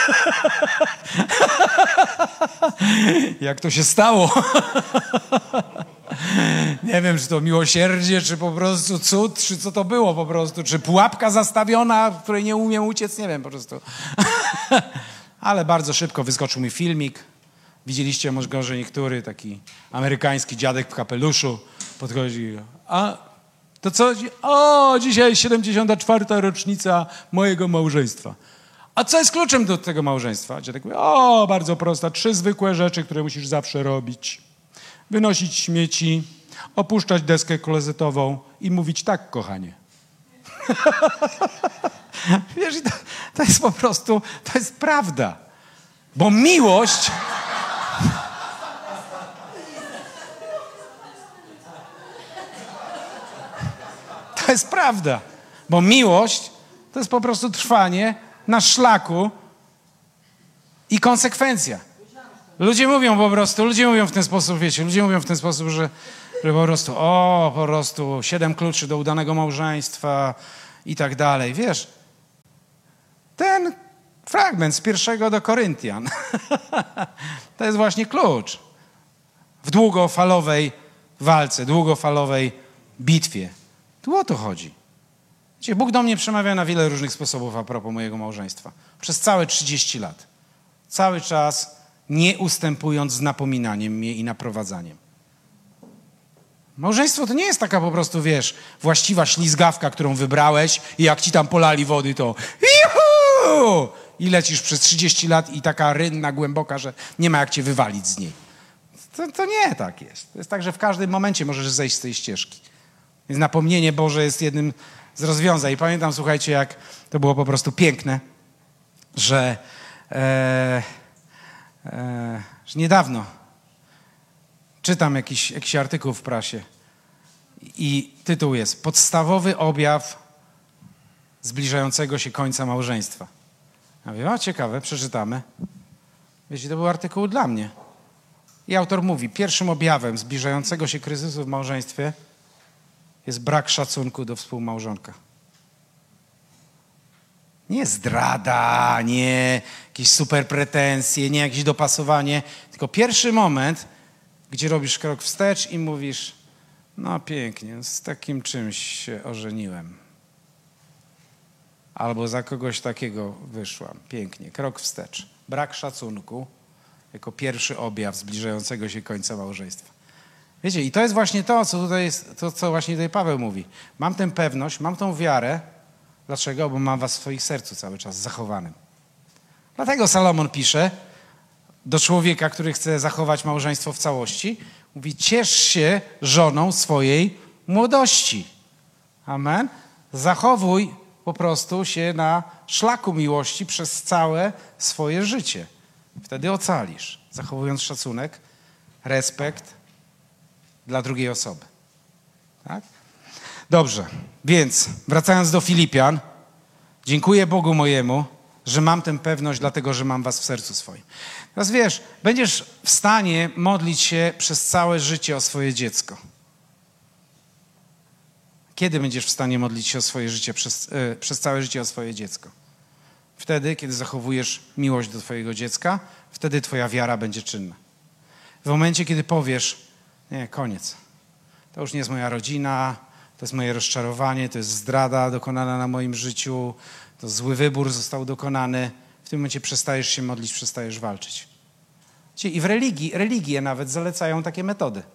Speaker 1: jak to się stało. Nie wiem, czy to miłosierdzie, czy po prostu cud, czy co to było po prostu. Czy pułapka zastawiona, w której nie umiem uciec, nie wiem po prostu. Ale bardzo szybko wyskoczył mi filmik. Widzieliście może gorzej niektóry, taki amerykański dziadek w kapeluszu podchodzi. A to co? O, dzisiaj 74. rocznica mojego małżeństwa. A co jest kluczem do tego małżeństwa? Dziadek mówi, o, bardzo prosta, 3 zwykłe rzeczy, które musisz zawsze robić. Wynosić śmieci, opuszczać deskę klozetową i mówić tak, kochanie. Wiesz, to jest po prostu, to jest prawda. Bo miłość... To jest prawda. Bo miłość to jest po prostu trwanie na szlaku i konsekwencja. Ludzie mówią w ten sposób, wiecie, że po prostu 7 kluczy do udanego małżeństwa i tak dalej. Wiesz, ten fragment z 1 do Koryntian to jest właśnie klucz w długofalowej walce, długofalowej bitwie. Tu o to chodzi. Wiecie, Bóg do mnie przemawia na wiele różnych sposobów a propos mojego małżeństwa. Przez całe 30 lat. Cały czas nie ustępując z napominaniem mnie i naprowadzaniem. Małżeństwo to nie jest taka po prostu, wiesz, właściwa ślizgawka, którą wybrałeś i jak ci tam polali wody, to juhu! I lecisz przez 30 lat i taka rynna głęboka, że nie ma jak cię wywalić z niej. To nie tak jest. To jest tak, że w każdym momencie możesz zejść z tej ścieżki. Więc napomnienie Boże jest jednym z rozwiązań. I pamiętam, słuchajcie, jak to było po prostu piękne, że niedawno czytam jakiś artykuł w prasie i tytuł jest Podstawowy objaw zbliżającego się końca małżeństwa. Ja mówię, o ciekawe, przeczytamy. Wiecie, to był artykuł dla mnie. I autor mówi, pierwszym objawem zbliżającego się kryzysu w małżeństwie jest brak szacunku do współmałżonka. Nie zdrada, nie jakieś super pretensje, nie jakieś dopasowanie, tylko pierwszy moment, gdzie robisz krok wstecz i mówisz, no pięknie, z takim czymś się ożeniłem. Albo za kogoś takiego wyszłam. Pięknie, krok wstecz. Brak szacunku jako pierwszy objaw zbliżającego się końca małżeństwa. Wiecie, i to jest właśnie to, co tutaj jest, to, co właśnie tutaj Paweł mówi. Mam tę pewność, mam tą wiarę. Dlaczego? Bo mam was w swoich sercu cały czas zachowanym. Dlatego Salomon pisze do człowieka, który chce zachować małżeństwo w całości. Mówi, ciesz się żoną swojej młodości. Amen. Zachowuj po prostu się na szlaku miłości przez całe swoje życie. Wtedy ocalisz, zachowując szacunek, respekt dla drugiej osoby. Tak? Dobrze, więc wracając do Filipian, dziękuję Bogu mojemu, że mam tę pewność, dlatego że mam was w sercu swoim. Teraz wiesz, będziesz w stanie modlić się przez całe życie o swoje dziecko. Kiedy będziesz w stanie modlić się o swoje życie, przez całe życie o swoje dziecko? Wtedy, kiedy zachowujesz miłość do twojego dziecka, wtedy twoja wiara będzie czynna. W momencie, kiedy powiesz, nie, koniec. To już nie jest moja rodzina, to jest moje rozczarowanie, to jest zdrada dokonana na moim życiu, to zły wybór został dokonany. W tym momencie przestajesz się modlić, przestajesz walczyć. I w religie nawet zalecają takie metody.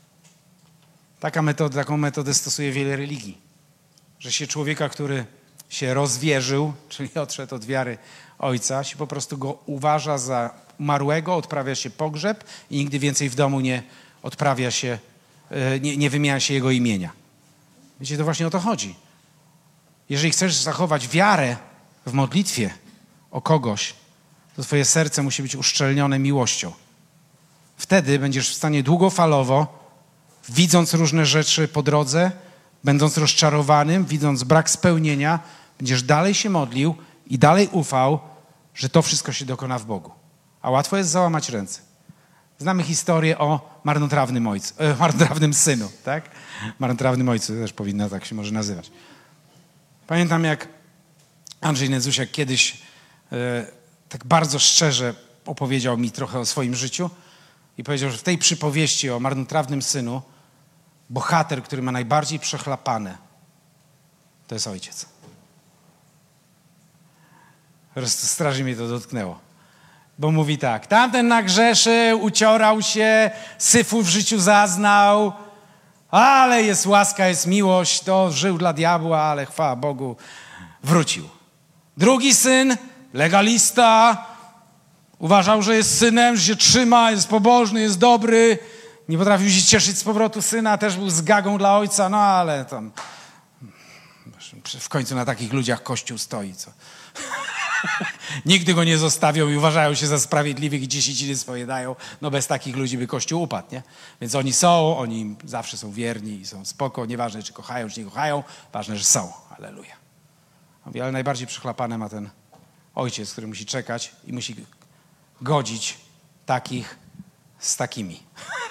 Speaker 1: Taką metodę stosuje wiele religii. Że się człowieka, który się rozwierzył, czyli odszedł od wiary ojca, się po prostu go uważa za umarłego, odprawia się pogrzeb i nigdy więcej w domu nie odprawia się, nie wymienia się jego imienia. Wiecie, to właśnie o to chodzi. Jeżeli chcesz zachować wiarę w modlitwie o kogoś, to twoje serce musi być uszczelnione miłością. Wtedy będziesz w stanie długofalowo, widząc różne rzeczy po drodze, będąc rozczarowanym, widząc brak spełnienia, będziesz dalej się modlił i dalej ufał, że to wszystko się dokona w Bogu. A łatwo jest załamać ręce. Znamy historię o marnotrawnym synu, tak? Marnotrawnym ojcu też powinna tak się może nazywać. Pamiętam, jak Andrzej Nedzusiak kiedyś tak bardzo szczerze opowiedział mi trochę o swoim życiu i powiedział, że w tej przypowieści o marnotrawnym synu bohater, który ma najbardziej przechlapane, to jest ojciec. Po prostu strasznie mnie to dotknęło. Bo mówi tak, tamten nagrzeszył, uciorał się, syfu w życiu zaznał, ale jest łaska, jest miłość, to żył dla diabła, ale chwała Bogu, wrócił. Drugi syn, legalista, uważał, że jest synem, że się trzyma, jest pobożny, jest dobry, nie potrafił się cieszyć z powrotu syna, też był zgagą dla ojca, no ale tam w końcu na takich ludziach Kościół stoi, co? Nigdy go nie zostawią i uważają się za sprawiedliwych i dziesięciny swoje dają. No bez takich ludzi by Kościół upadł, nie? Więc oni zawsze są wierni i są spoko, nieważne czy kochają, czy nie kochają, ważne, że są. Alleluja. Mówi, ale najbardziej przechlapane ma ten ojciec, który musi czekać i musi godzić takich z takimi.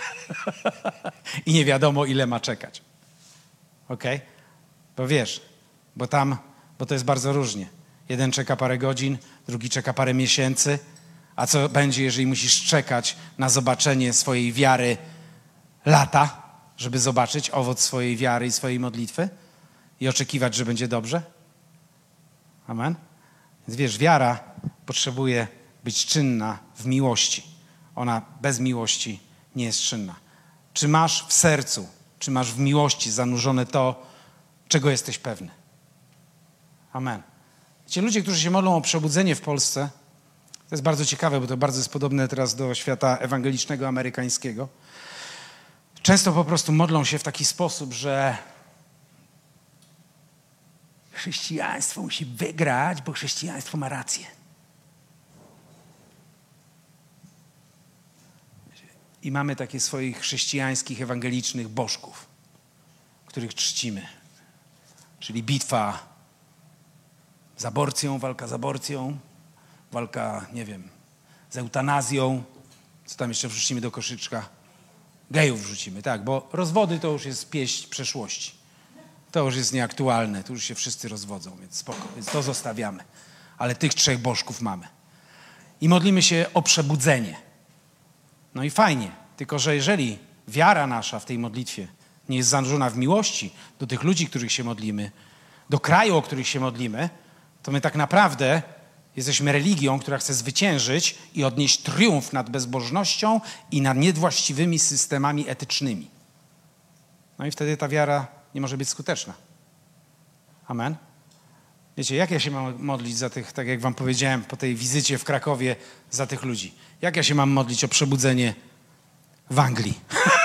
Speaker 1: I nie wiadomo, ile ma czekać. Okej? Bo wiesz, bo to jest bardzo różnie. Jeden czeka parę godzin, drugi czeka parę miesięcy. A co będzie, jeżeli musisz czekać na zobaczenie swojej wiary lata, żeby zobaczyć owoc swojej wiary i swojej modlitwy i oczekiwać, że będzie dobrze? Amen? Więc wiesz, wiara potrzebuje być czynna w miłości. Ona bez miłości nie jest czynna. Czy masz w sercu, czy masz w miłości zanurzone to, czego jesteś pewny? Amen. Ci ludzie, którzy się modlą o przebudzenie w Polsce, to jest bardzo ciekawe, bo to bardzo jest podobne teraz do świata ewangelicznego, amerykańskiego. Często po prostu modlą się w taki sposób, że chrześcijaństwo musi wygrać, bo chrześcijaństwo ma rację. I mamy takie swoich chrześcijańskich, ewangelicznych bożków, których czcimy. Czyli bitwa z aborcją, walka z aborcją, walka, nie wiem, z eutanazją. Co tam jeszcze wrzucimy do koszyczka? Gejów wrzucimy, tak, bo rozwody to już jest pieśń przeszłości. To już jest nieaktualne, tu już się wszyscy rozwodzą, więc spoko, więc to zostawiamy. Ale tych trzech bożków mamy. I modlimy się o przebudzenie. No i fajnie, tylko że jeżeli wiara nasza w tej modlitwie nie jest zanurzona w miłości do tych ludzi, których się modlimy, do kraju, o których się modlimy, to my tak naprawdę jesteśmy religią, która chce zwyciężyć i odnieść triumf nad bezbożnością i nad niewłaściwymi systemami etycznymi. No i wtedy ta wiara nie może być skuteczna. Amen. Wiecie, jak ja się mam modlić za tych, tak jak wam powiedziałem po tej wizycie w Krakowie, za tych ludzi? Jak ja się mam modlić o przebudzenie w Anglii?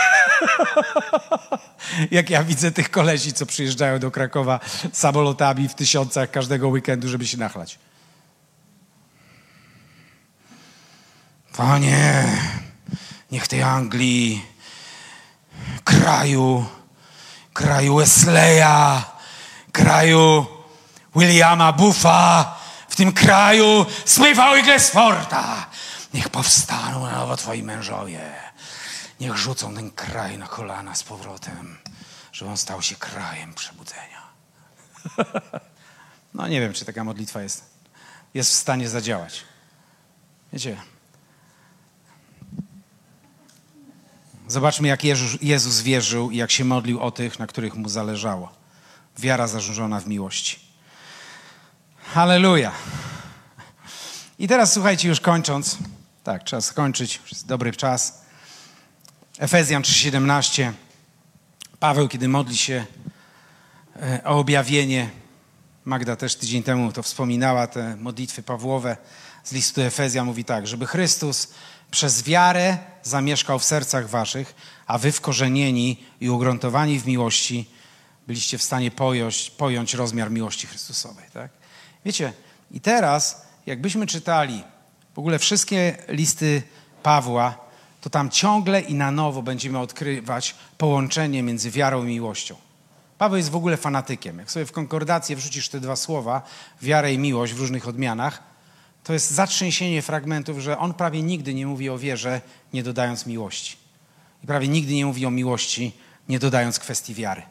Speaker 1: Jak ja widzę tych kolesi, co przyjeżdżają do Krakowa samolotami w tysiącach każdego weekendu, żeby się nachlać. Panie, niech tej Anglii, kraju Wesleya, kraju Williama Buffa, w tym kraju Smitha Wiggleswortha, niech powstaną na nowo twoi mężowie. Niech rzucą ten kraj na kolana z powrotem, żeby on stał się krajem przebudzenia. No nie wiem, czy taka modlitwa jest w stanie zadziałać. Wiecie, zobaczmy, jak Jezus wierzył i jak się modlił o tych, na których mu zależało. Wiara zanurzona w miłości. Halleluja. I teraz słuchajcie, już kończąc. Tak, trzeba skończyć, już jest dobry czas. Efezjan 3:17. Paweł, kiedy modli się o objawienie, Magda też tydzień temu to wspominała, te modlitwy Pawłowe z listu Efezjan, mówi tak, żeby Chrystus przez wiarę zamieszkał w sercach waszych, a wy wkorzenieni i ugruntowani w miłości byliście w stanie pojąć rozmiar miłości Chrystusowej. Tak? Wiecie, i teraz jakbyśmy czytali w ogóle wszystkie listy Pawła, to tam ciągle i na nowo będziemy odkrywać połączenie między wiarą i miłością. Paweł jest w ogóle fanatykiem. Jak sobie w konkordację wrzucisz te dwa słowa, wiarę i miłość w różnych odmianach, to jest zatrzęsienie fragmentów, że on prawie nigdy nie mówi o wierze, nie dodając miłości. I prawie nigdy nie mówi o miłości, nie dodając kwestii wiary.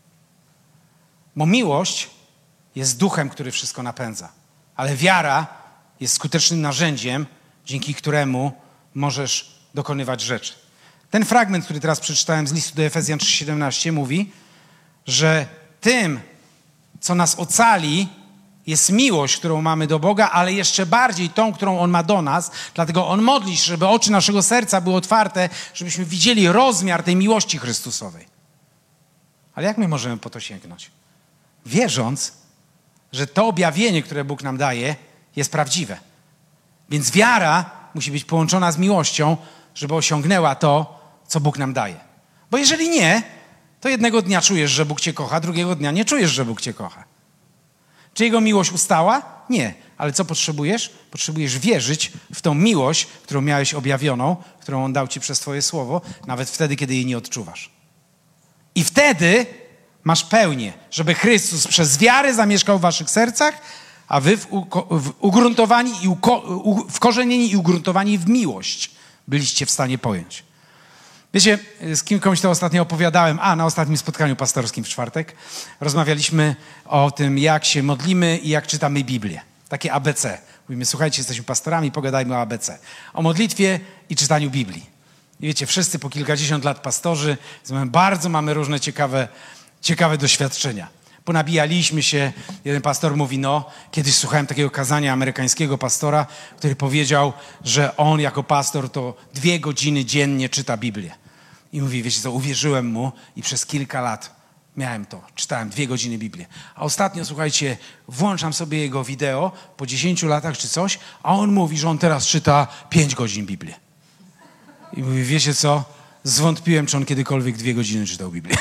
Speaker 1: Bo miłość jest duchem, który wszystko napędza. Ale wiara jest skutecznym narzędziem, dzięki któremu możesz dokonywać rzeczy. Ten fragment, który teraz przeczytałem z listu do Efezjan 3:17 mówi, że tym, co nas ocali, jest miłość, którą mamy do Boga, ale jeszcze bardziej tą, którą On ma do nas. Dlatego On modli się, żeby oczy naszego serca były otwarte, żebyśmy widzieli rozmiar tej miłości Chrystusowej. Ale jak my możemy po to sięgnąć? Wierząc, że to objawienie, które Bóg nam daje, jest prawdziwe. Więc wiara musi być połączona z miłością, żeby osiągnęła to, co Bóg nam daje. Bo jeżeli nie, to jednego dnia czujesz, że Bóg cię kocha, drugiego dnia nie czujesz, że Bóg cię kocha. Czy Jego miłość ustała? Nie. Ale co potrzebujesz? Potrzebujesz wierzyć w tą miłość, którą miałeś objawioną, którą On dał ci przez Twoje słowo, nawet wtedy, kiedy jej nie odczuwasz. I wtedy masz pełnię, żeby Chrystus przez wiarę zamieszkał w waszych sercach, a wy ugruntowani i wkorzenieni i ugruntowani w miłość byliście w stanie pojąć. Wiecie, z kimś to ostatnio opowiadałem, na ostatnim spotkaniu pastorskim w czwartek rozmawialiśmy o tym, jak się modlimy i jak czytamy Biblię. Takie ABC. Mówimy, słuchajcie, jesteśmy pastorami, pogadajmy o ABC. O modlitwie i czytaniu Biblii. I wiecie, wszyscy po kilkadziesiąt lat pastorzy, bardzo mamy różne ciekawe doświadczenia. Ponabijaliśmy się. Jeden pastor mówi, kiedyś słuchałem takiego kazania amerykańskiego pastora, który powiedział, że on jako pastor to 2 godziny dziennie czyta Biblię. I mówi, wiecie co, uwierzyłem mu i przez kilka lat miałem to. Czytałem 2 godziny Biblię. A ostatnio, słuchajcie, włączam sobie jego wideo po 10 latach czy coś, a on mówi, że on teraz czyta 5 godzin Biblię. I mówi, wiecie co, zwątpiłem, czy on kiedykolwiek 2 godziny czytał Biblię.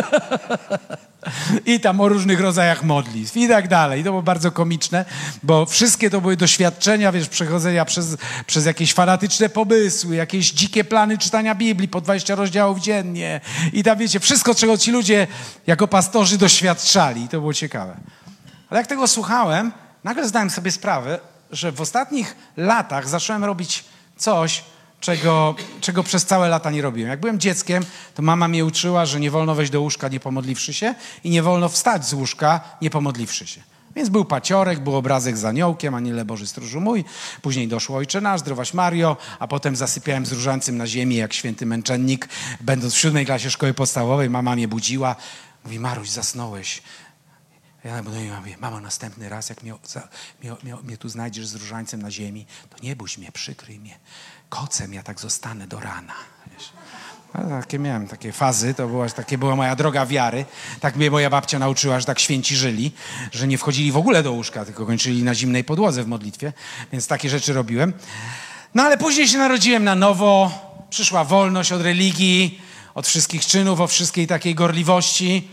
Speaker 1: I tam o różnych rodzajach modlitw i tak dalej. I to było bardzo komiczne, bo wszystkie to były doświadczenia, przechodzenia przez jakieś fanatyczne pomysły, jakieś dzikie plany czytania Biblii po 20 rozdziałów dziennie. I tam, wszystko, czego ci ludzie jako pastorzy doświadczali. I to było ciekawe. Ale jak tego słuchałem, nagle zdałem sobie sprawę, że w ostatnich latach zacząłem robić coś, czego przez całe lata nie robiłem. Jak byłem dzieckiem, to mama mnie uczyła, że nie wolno wejść do łóżka, nie pomodliwszy się i nie wolno wstać z łóżka, nie pomodliwszy się. Więc był paciorek, był obrazek z aniołkiem, Aniele Boży stróżu mój. Później doszło Ojcze Nasz, Zdrowaś Mario, a potem zasypiałem z różańcem na ziemi jak święty męczennik. Będąc w 7 klasie szkoły podstawowej, mama mnie budziła. Mówi, Maruś, zasnąłeś. Ja mówię, mamo, następny raz, jak mnie tu znajdziesz z różańcem na ziemi, to nie bójś mnie, przykryj mnie. Kocem ja tak zostanę do rana. Wiesz. Miałem takie fazy, takie była moja droga wiary. Tak mnie moja babcia nauczyła, że tak święci żyli, że nie wchodzili w ogóle do łóżka, tylko kończyli na zimnej podłodze w modlitwie, więc takie rzeczy robiłem. No ale później się narodziłem na nowo, przyszła wolność od religii, od wszystkich czynów, od wszystkiej takiej gorliwości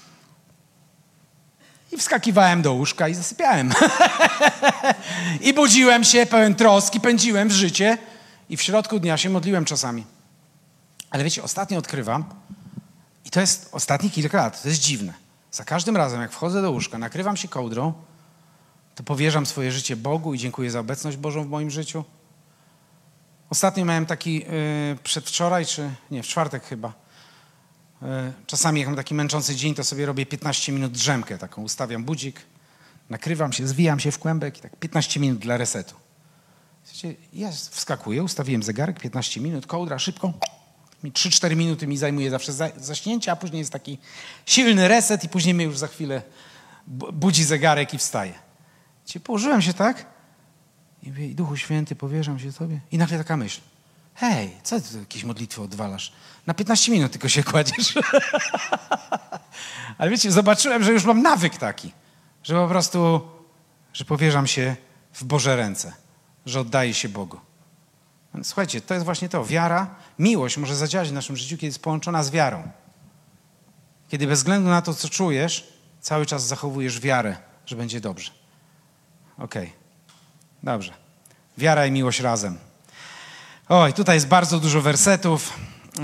Speaker 1: i wskakiwałem do łóżka i zasypiałem. I budziłem się pełen troski, pędziłem w życie i w środku dnia się modliłem czasami. Ale wiecie, ostatnio odkrywam, i to jest ostatnie kilka lat, to jest dziwne. Za każdym razem, jak wchodzę do łóżka, nakrywam się kołdrą, to powierzam swoje życie Bogu i dziękuję za obecność Bożą w moim życiu. Ostatnio miałem taki przedwczoraj, w czwartek chyba. Czasami jak mam taki męczący dzień, to sobie robię 15 minut drzemkę taką. Ustawiam budzik, nakrywam się, zwijam się w kłębek i tak 15 minut dla resetu. Ja wskakuję, ustawiłem zegarek, 15 minut, kołdra, szybko. 3-4 minuty mi zajmuje zawsze zaśnięcie, a później jest taki silny reset i później mnie już za chwilę budzi zegarek i wstaję. Położyłem się tak i mówię, Duchu Święty, powierzam się Tobie. I nagle taka myśl, hej, co ty jakieś modlitwy odwalasz? Na 15 minut tylko się kładziesz. Ale wiecie, zobaczyłem, że już mam nawyk taki, że po prostu, że powierzam się w Boże ręce, że oddaję się Bogu. Słuchajcie, to jest właśnie to. Wiara, miłość może zadziałać w naszym życiu, kiedy jest połączona z wiarą. Kiedy bez względu na to, co czujesz, cały czas zachowujesz wiarę, że będzie dobrze. Okej. Dobrze. Wiara i miłość razem. Oj, tutaj jest bardzo dużo wersetów.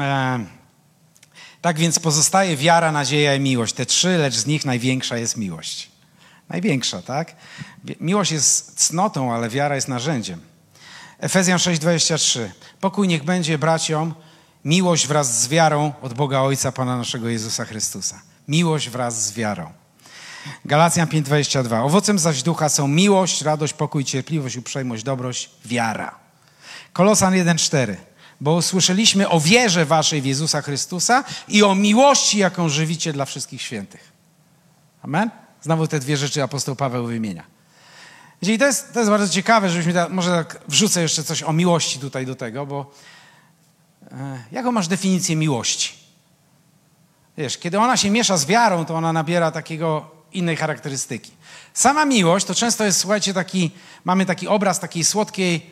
Speaker 1: Tak więc pozostaje wiara, nadzieja i miłość. Te trzy, lecz z nich największa jest miłość. Największa, tak? Miłość jest cnotą, ale wiara jest narzędziem. Efezjan 6:23. Pokój niech będzie braciom, miłość wraz z wiarą od Boga Ojca, Pana naszego Jezusa Chrystusa. Miłość wraz z wiarą. Galacjan 5:22. Owocem zaś ducha są miłość, radość, pokój, cierpliwość, uprzejmość, dobroć, wiara. Kolosan 1:4. Bo usłyszeliśmy o wierze waszej w Jezusa Chrystusa i o miłości, jaką żywicie dla wszystkich świętych. Amen? Znowu te dwie rzeczy apostoł Paweł wymienia. I to jest bardzo ciekawe, żebyśmy może tak wrzucę jeszcze coś o miłości tutaj do tego, bo jaką masz definicję miłości? Wiesz, kiedy ona się miesza z wiarą, to ona nabiera takiego innej charakterystyki. Sama miłość to często jest, słuchajcie, mamy taki obraz takiej słodkiej,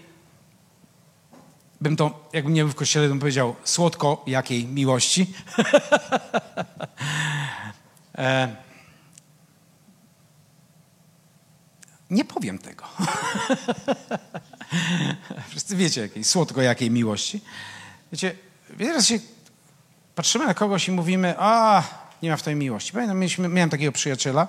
Speaker 1: jakbym nie był w kościele, bym powiedział słodko jakiej miłości. Nie powiem tego. Wszyscy wiecie, słodko jakiej miłości. Wiecie, teraz się patrzymy na kogoś i mówimy, nie ma w tej miłości. Pamiętam, miałem takiego przyjaciela.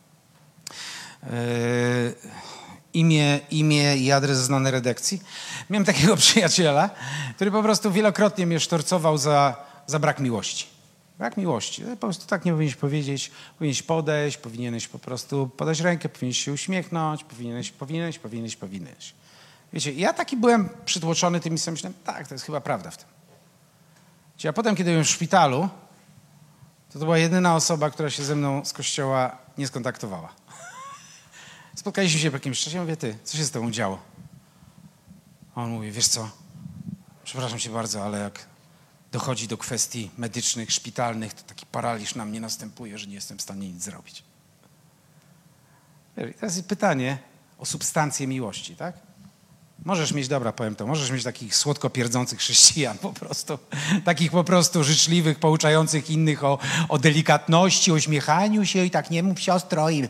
Speaker 1: Imię i adres znany redakcji. Miałem takiego przyjaciela, który po prostu wielokrotnie mnie sztorcował za brak miłości. Brak miłości. Po prostu tak nie powinieneś powiedzieć. Powinieneś podejść, powinieneś po prostu podać rękę, powinieneś się uśmiechnąć, powinieneś. Wiecie, ja taki byłem przytłoczony tym i sobie myślałem, tak, to jest chyba prawda w tym. A potem, kiedy byłem w szpitalu, to była jedyna osoba, która się ze mną z kościoła nie skontaktowała. Spotkaliśmy się po jakimś czasie, ja mówię, ty, co się z tobą działo? A on mówi, wiesz co, przepraszam cię bardzo, ale jak dochodzi do kwestii medycznych, szpitalnych, to taki paraliż na mnie następuje, że nie jestem w stanie nic zrobić. I teraz jest pytanie o substancję miłości, tak? Możesz mieć, powiem to, możesz mieć takich słodko pierdzących chrześcijan po prostu, takich po prostu życzliwych, pouczających innych o delikatności, o uśmiechaniu się i tak nie mów siostro i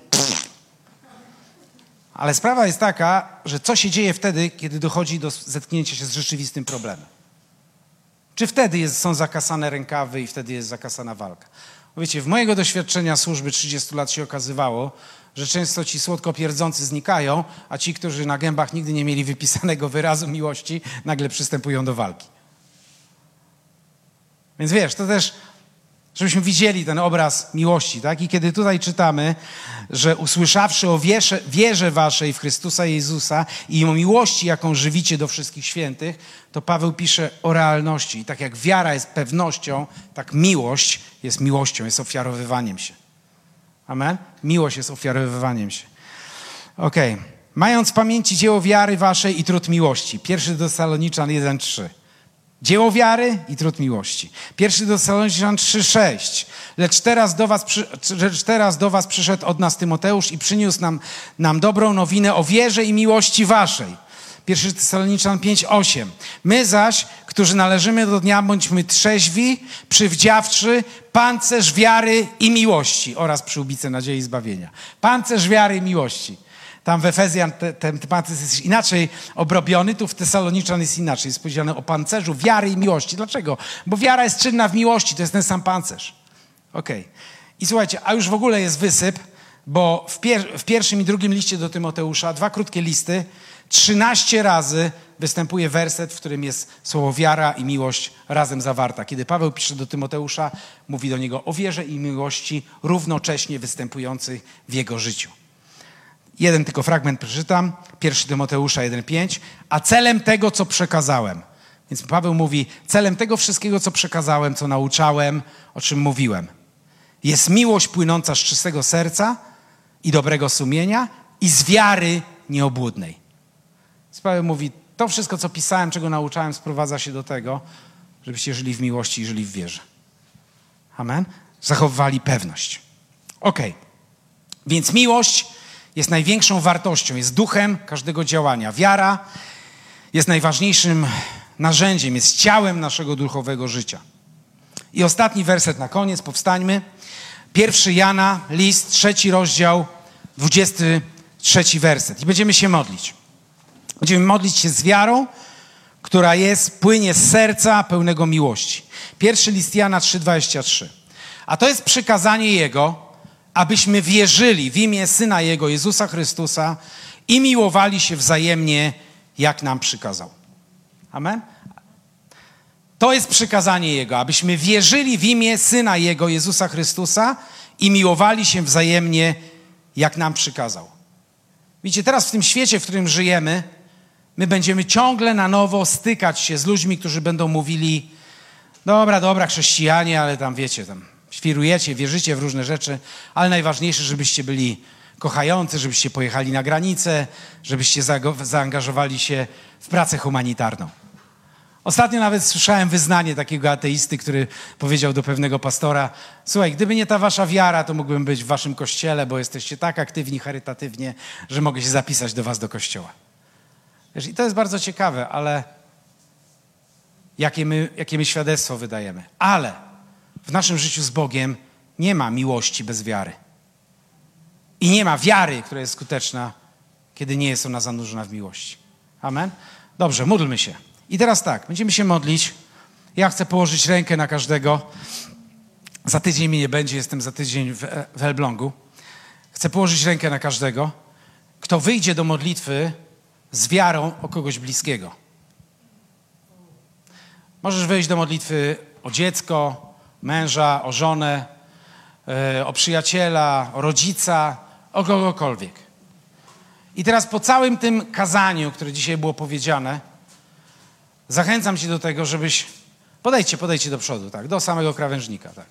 Speaker 1: Ale sprawa jest taka, że co się dzieje wtedy, kiedy dochodzi do zetknięcia się z rzeczywistym problemem? Czy wtedy są zakasane rękawy i wtedy jest zakasana walka? Bo wiecie, w mojego doświadczenia służby 30 lat się okazywało, że często ci słodko pierdzący znikają, a ci, którzy na gębach nigdy nie mieli wypisanego wyrazu miłości, nagle przystępują do walki. Więc wiesz, to też, żebyśmy widzieli ten obraz miłości, tak? I kiedy tutaj czytamy, że usłyszawszy o wierze waszej w Chrystusa Jezusa i o miłości, jaką żywicie do wszystkich świętych, to Paweł pisze o realności. I tak jak wiara jest pewnością, tak miłość jest miłością, jest ofiarowywaniem się. Amen? Miłość jest ofiarowywaniem się. Okej. Mając w pamięci dzieło wiary waszej i trud miłości. 1 Tesaloniczan 1:3. Dzieło wiary i trud miłości. 1 Tesaloniczan 3,6. Lecz teraz do was przyszedł od nas Tymoteusz i przyniósł nam dobrą nowinę o wierze i miłości waszej. 1 Tesaloniczan 5,8. My zaś, którzy należymy do dnia, bądźmy trzeźwi, przywdziawszy pancerz wiary i miłości oraz przyłbicę nadziei i zbawienia. Pancerz wiary i miłości. Tam w Efezjan ten pancerz jest inaczej obrobiony, tu w Tesaloniczan jest inaczej. Jest powiedziane o pancerzu wiary i miłości. Dlaczego? Bo wiara jest czynna w miłości, to jest ten sam pancerz. Okej. I słuchajcie, a już w ogóle jest wysyp, bo w pierwszym i drugim liście do Tymoteusza, 2 krótkie listy, 13 razy występuje werset, w którym jest słowo wiara i miłość razem zawarta. Kiedy Paweł pisze do Tymoteusza, mówi do niego o wierze i miłości równocześnie występujących w jego życiu. Jeden tylko fragment przeczytam, 1 Tymoteusza 1,5. A celem tego, co przekazałem. Więc Paweł mówi, celem tego wszystkiego, co przekazałem, co nauczałem, o czym mówiłem, jest miłość płynąca z czystego serca i dobrego sumienia i z wiary nieobłudnej. Więc Paweł mówi, to wszystko, co pisałem, czego nauczałem, sprowadza się do tego, żebyście żyli w miłości i żyli w wierze. Amen? Zachowywali pewność. Okej. Więc miłość jest największą wartością, jest duchem każdego działania. Wiara jest najważniejszym narzędziem, jest ciałem naszego duchowego życia. I ostatni werset na koniec, powstańmy. 1 Jana, list, 3 rozdział, 23 werset. I będziemy się modlić. Będziemy modlić się z wiarą, która płynie z serca pełnego miłości. 1 list Jana 3,23. A to jest przykazanie Jego, abyśmy wierzyli w imię Syna Jego, Jezusa Chrystusa i miłowali się wzajemnie, jak nam przykazał. Amen? To jest przykazanie Jego, abyśmy wierzyli w imię Syna Jego, Jezusa Chrystusa i miłowali się wzajemnie, jak nam przykazał. Widzicie, teraz w tym świecie, w którym żyjemy, my będziemy ciągle na nowo stykać się z ludźmi, którzy będą mówili, dobra, chrześcijanie, ale tam wiecie, tam świrujecie, wierzycie w różne rzeczy, ale najważniejsze, żebyście byli kochający, żebyście pojechali na granicę, żebyście zaangażowali się w pracę humanitarną. Ostatnio nawet słyszałem wyznanie takiego ateisty, który powiedział do pewnego pastora, słuchaj, gdyby nie ta wasza wiara, to mógłbym być w waszym kościele, bo jesteście tak aktywni charytatywnie, że mogę się zapisać do was do kościoła. Wiesz, i to jest bardzo ciekawe, ale jakie my świadectwo wydajemy. Ale w naszym życiu z Bogiem nie ma miłości bez wiary. I nie ma wiary, która jest skuteczna, kiedy nie jest ona zanurzona w miłości. Amen? Dobrze, módlmy się. I teraz tak, będziemy się modlić. Ja chcę położyć rękę na każdego. Za tydzień mnie nie będzie, jestem za tydzień w Elblągu. Chcę położyć rękę na każdego, kto wyjdzie do modlitwy z wiarą o kogoś bliskiego. Możesz wyjść do modlitwy o dziecko, męża, o żonę, o przyjaciela, o rodzica, o kogokolwiek. I teraz po całym tym kazaniu, które dzisiaj było powiedziane, zachęcam cię do tego, żebyś... Podejdźcie do przodu, tak, do samego krawężnika, tak.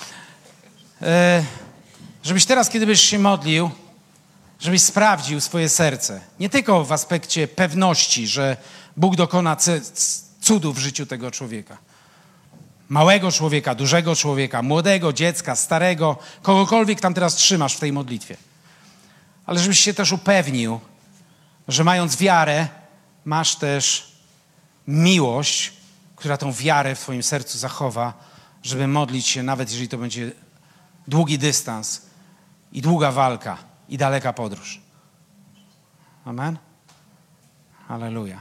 Speaker 1: Żebyś teraz, kiedy byś się modlił, żebyś sprawdził swoje serce. Nie tylko w aspekcie pewności, że Bóg dokona cudów w życiu tego człowieka. Małego człowieka, dużego człowieka, młodego, dziecka, starego, kogokolwiek tam teraz trzymasz w tej modlitwie. Ale żebyś się też upewnił, że mając wiarę, masz też miłość, która tą wiarę w twoim sercu zachowa, żeby modlić się, nawet jeżeli to będzie długi dystans i długa walka i daleka podróż. Amen? Halleluja.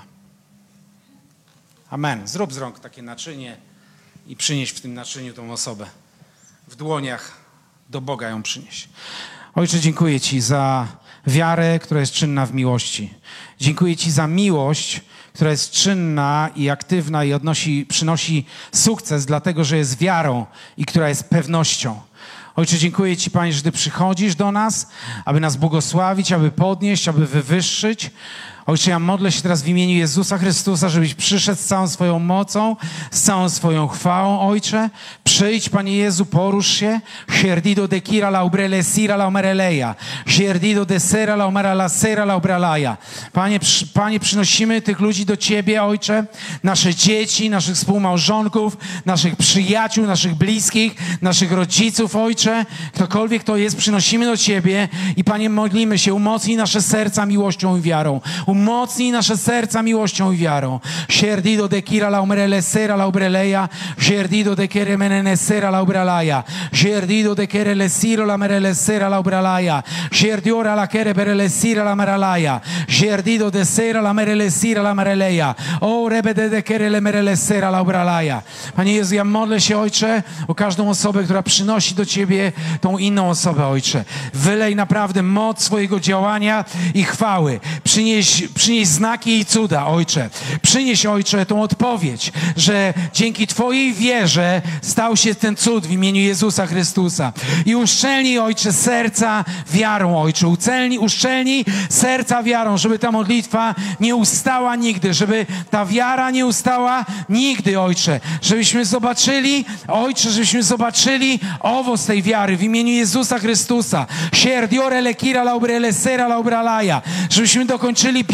Speaker 1: Amen. Zrób z rąk takie naczynie i przynieś w tym naczyniu tą osobę. W dłoniach do Boga ją przynieś. Ojcze, dziękuję Ci za wiarę, która jest czynna w miłości. Dziękuję Ci za miłość, która jest czynna i aktywna i przynosi sukces, dlatego że jest wiarą i która jest pewnością. Ojcze, dziękuję Ci, Panie, że Ty przychodzisz do nas, aby nas błogosławić, aby podnieść, aby wywyższyć. Ojcze, ja modlę się teraz w imieniu Jezusa Chrystusa, żebyś przyszedł z całą swoją mocą, z całą swoją chwałą, Ojcze. Przyjdź, Panie Jezu, porusz się. Sierdido de kira la ubrele sira la umereleja. Sierdido de sera la umera la sera la ubralaja. Panie, przynosimy tych ludzi do Ciebie, Ojcze. Nasze dzieci, naszych współmałżonków, naszych przyjaciół, naszych bliskich, naszych rodziców, Ojcze. Ktokolwiek to jest, przynosimy do Ciebie i Panie, modlimy się, umocnij nasze serca miłością i wiarą. Umocnij nasze serca miłością i wiarą. Sierdido de kira la umerele sera la ubreleja. Sierdido de kere menene sera la ubralaja. Sierdido de kere le siro la merele sera la ubralaja. Sierdiora la kere perele sira la meralaja. Sierdido de sera la merele sira la mereleja. O rebede de kere le merele sera la ubralaja. Panie Jezu, ja modlę się, Ojcze, o każdą osobę, która przynosi do Ciebie tą inną osobę, Ojcze. Wylej naprawdę moc swojego działania i chwały. Przynieś znaki i cuda, Ojcze. Przynieś, Ojcze, tą odpowiedź, że dzięki Twojej wierze stał się ten cud w imieniu Jezusa Chrystusa. I uszczelnij, Ojcze, serca wiarą, Ojcze. Uszczelnij serca wiarą, żeby ta modlitwa nie ustała nigdy, żeby ta wiara nie ustała nigdy, Ojcze. Żebyśmy zobaczyli, Ojcze, owoc tej wiary w imieniu Jezusa Chrystusa. Sierdiore le kira la ubrele sera la ubralaja. Żebyśmy dokończyli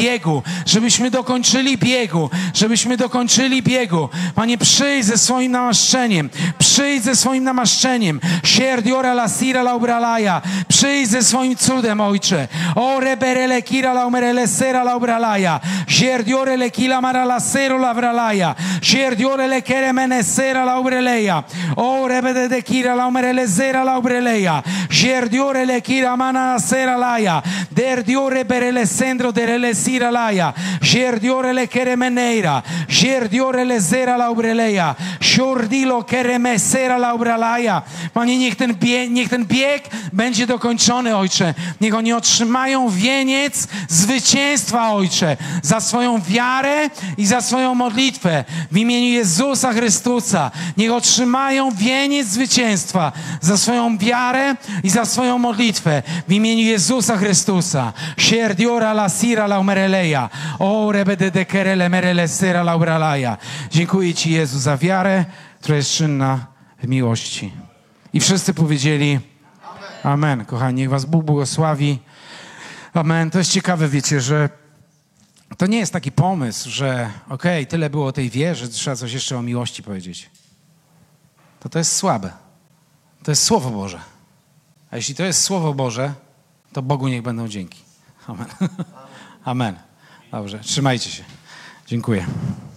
Speaker 1: biegu. Panie, przyjdź ze swoim namaszczeniem. Sierdiora la sira la ubralaja. Przyjdź ze swoim cudem, Ojcze. O reberele kira la umerele sera la ubralaja. Sierdiore le kila mara la sero la ubralaja. Sierdiore le kere mene sera la ubreleja. O rebede de kira la umerele sera la ubreleja. Sierdiore le kira mana la sera laja. Derdiore berele sendro derele sira laja. Sierdiore le kere meneira. Sierdiore le sera la ubreleja. Siordilo kere me sera la ubralaja. Panie, niech ten bieg będzie dokończony, Ojcze. Niech oni otrzymają wieniec zwycięstwa, Ojcze, za swoją wiarę i za swoją modlitwę. W imieniu Jezusa Chrystusa. Niech otrzymają wieniec zwycięstwa za swoją wiarę i za swoją modlitwę. W imieniu Jezusa Chrystusa. Sierdiora la sira la umereleja. O rebede de kerele merele sera la ubralaja. Dziękuję Ci, Jezu, za wiarę, która jest czynna w miłości. I wszyscy powiedzieli amen. Kochani, niech was Bóg błogosławi. Amen. To jest ciekawe, wiecie, że to nie jest taki pomysł, że tyle było o tej wierze, że trzeba coś jeszcze o miłości powiedzieć. To jest słabe. To jest Słowo Boże. A jeśli to jest Słowo Boże, to Bogu niech będą dzięki. Amen. Amen. Dobrze, trzymajcie się. Dziękuję.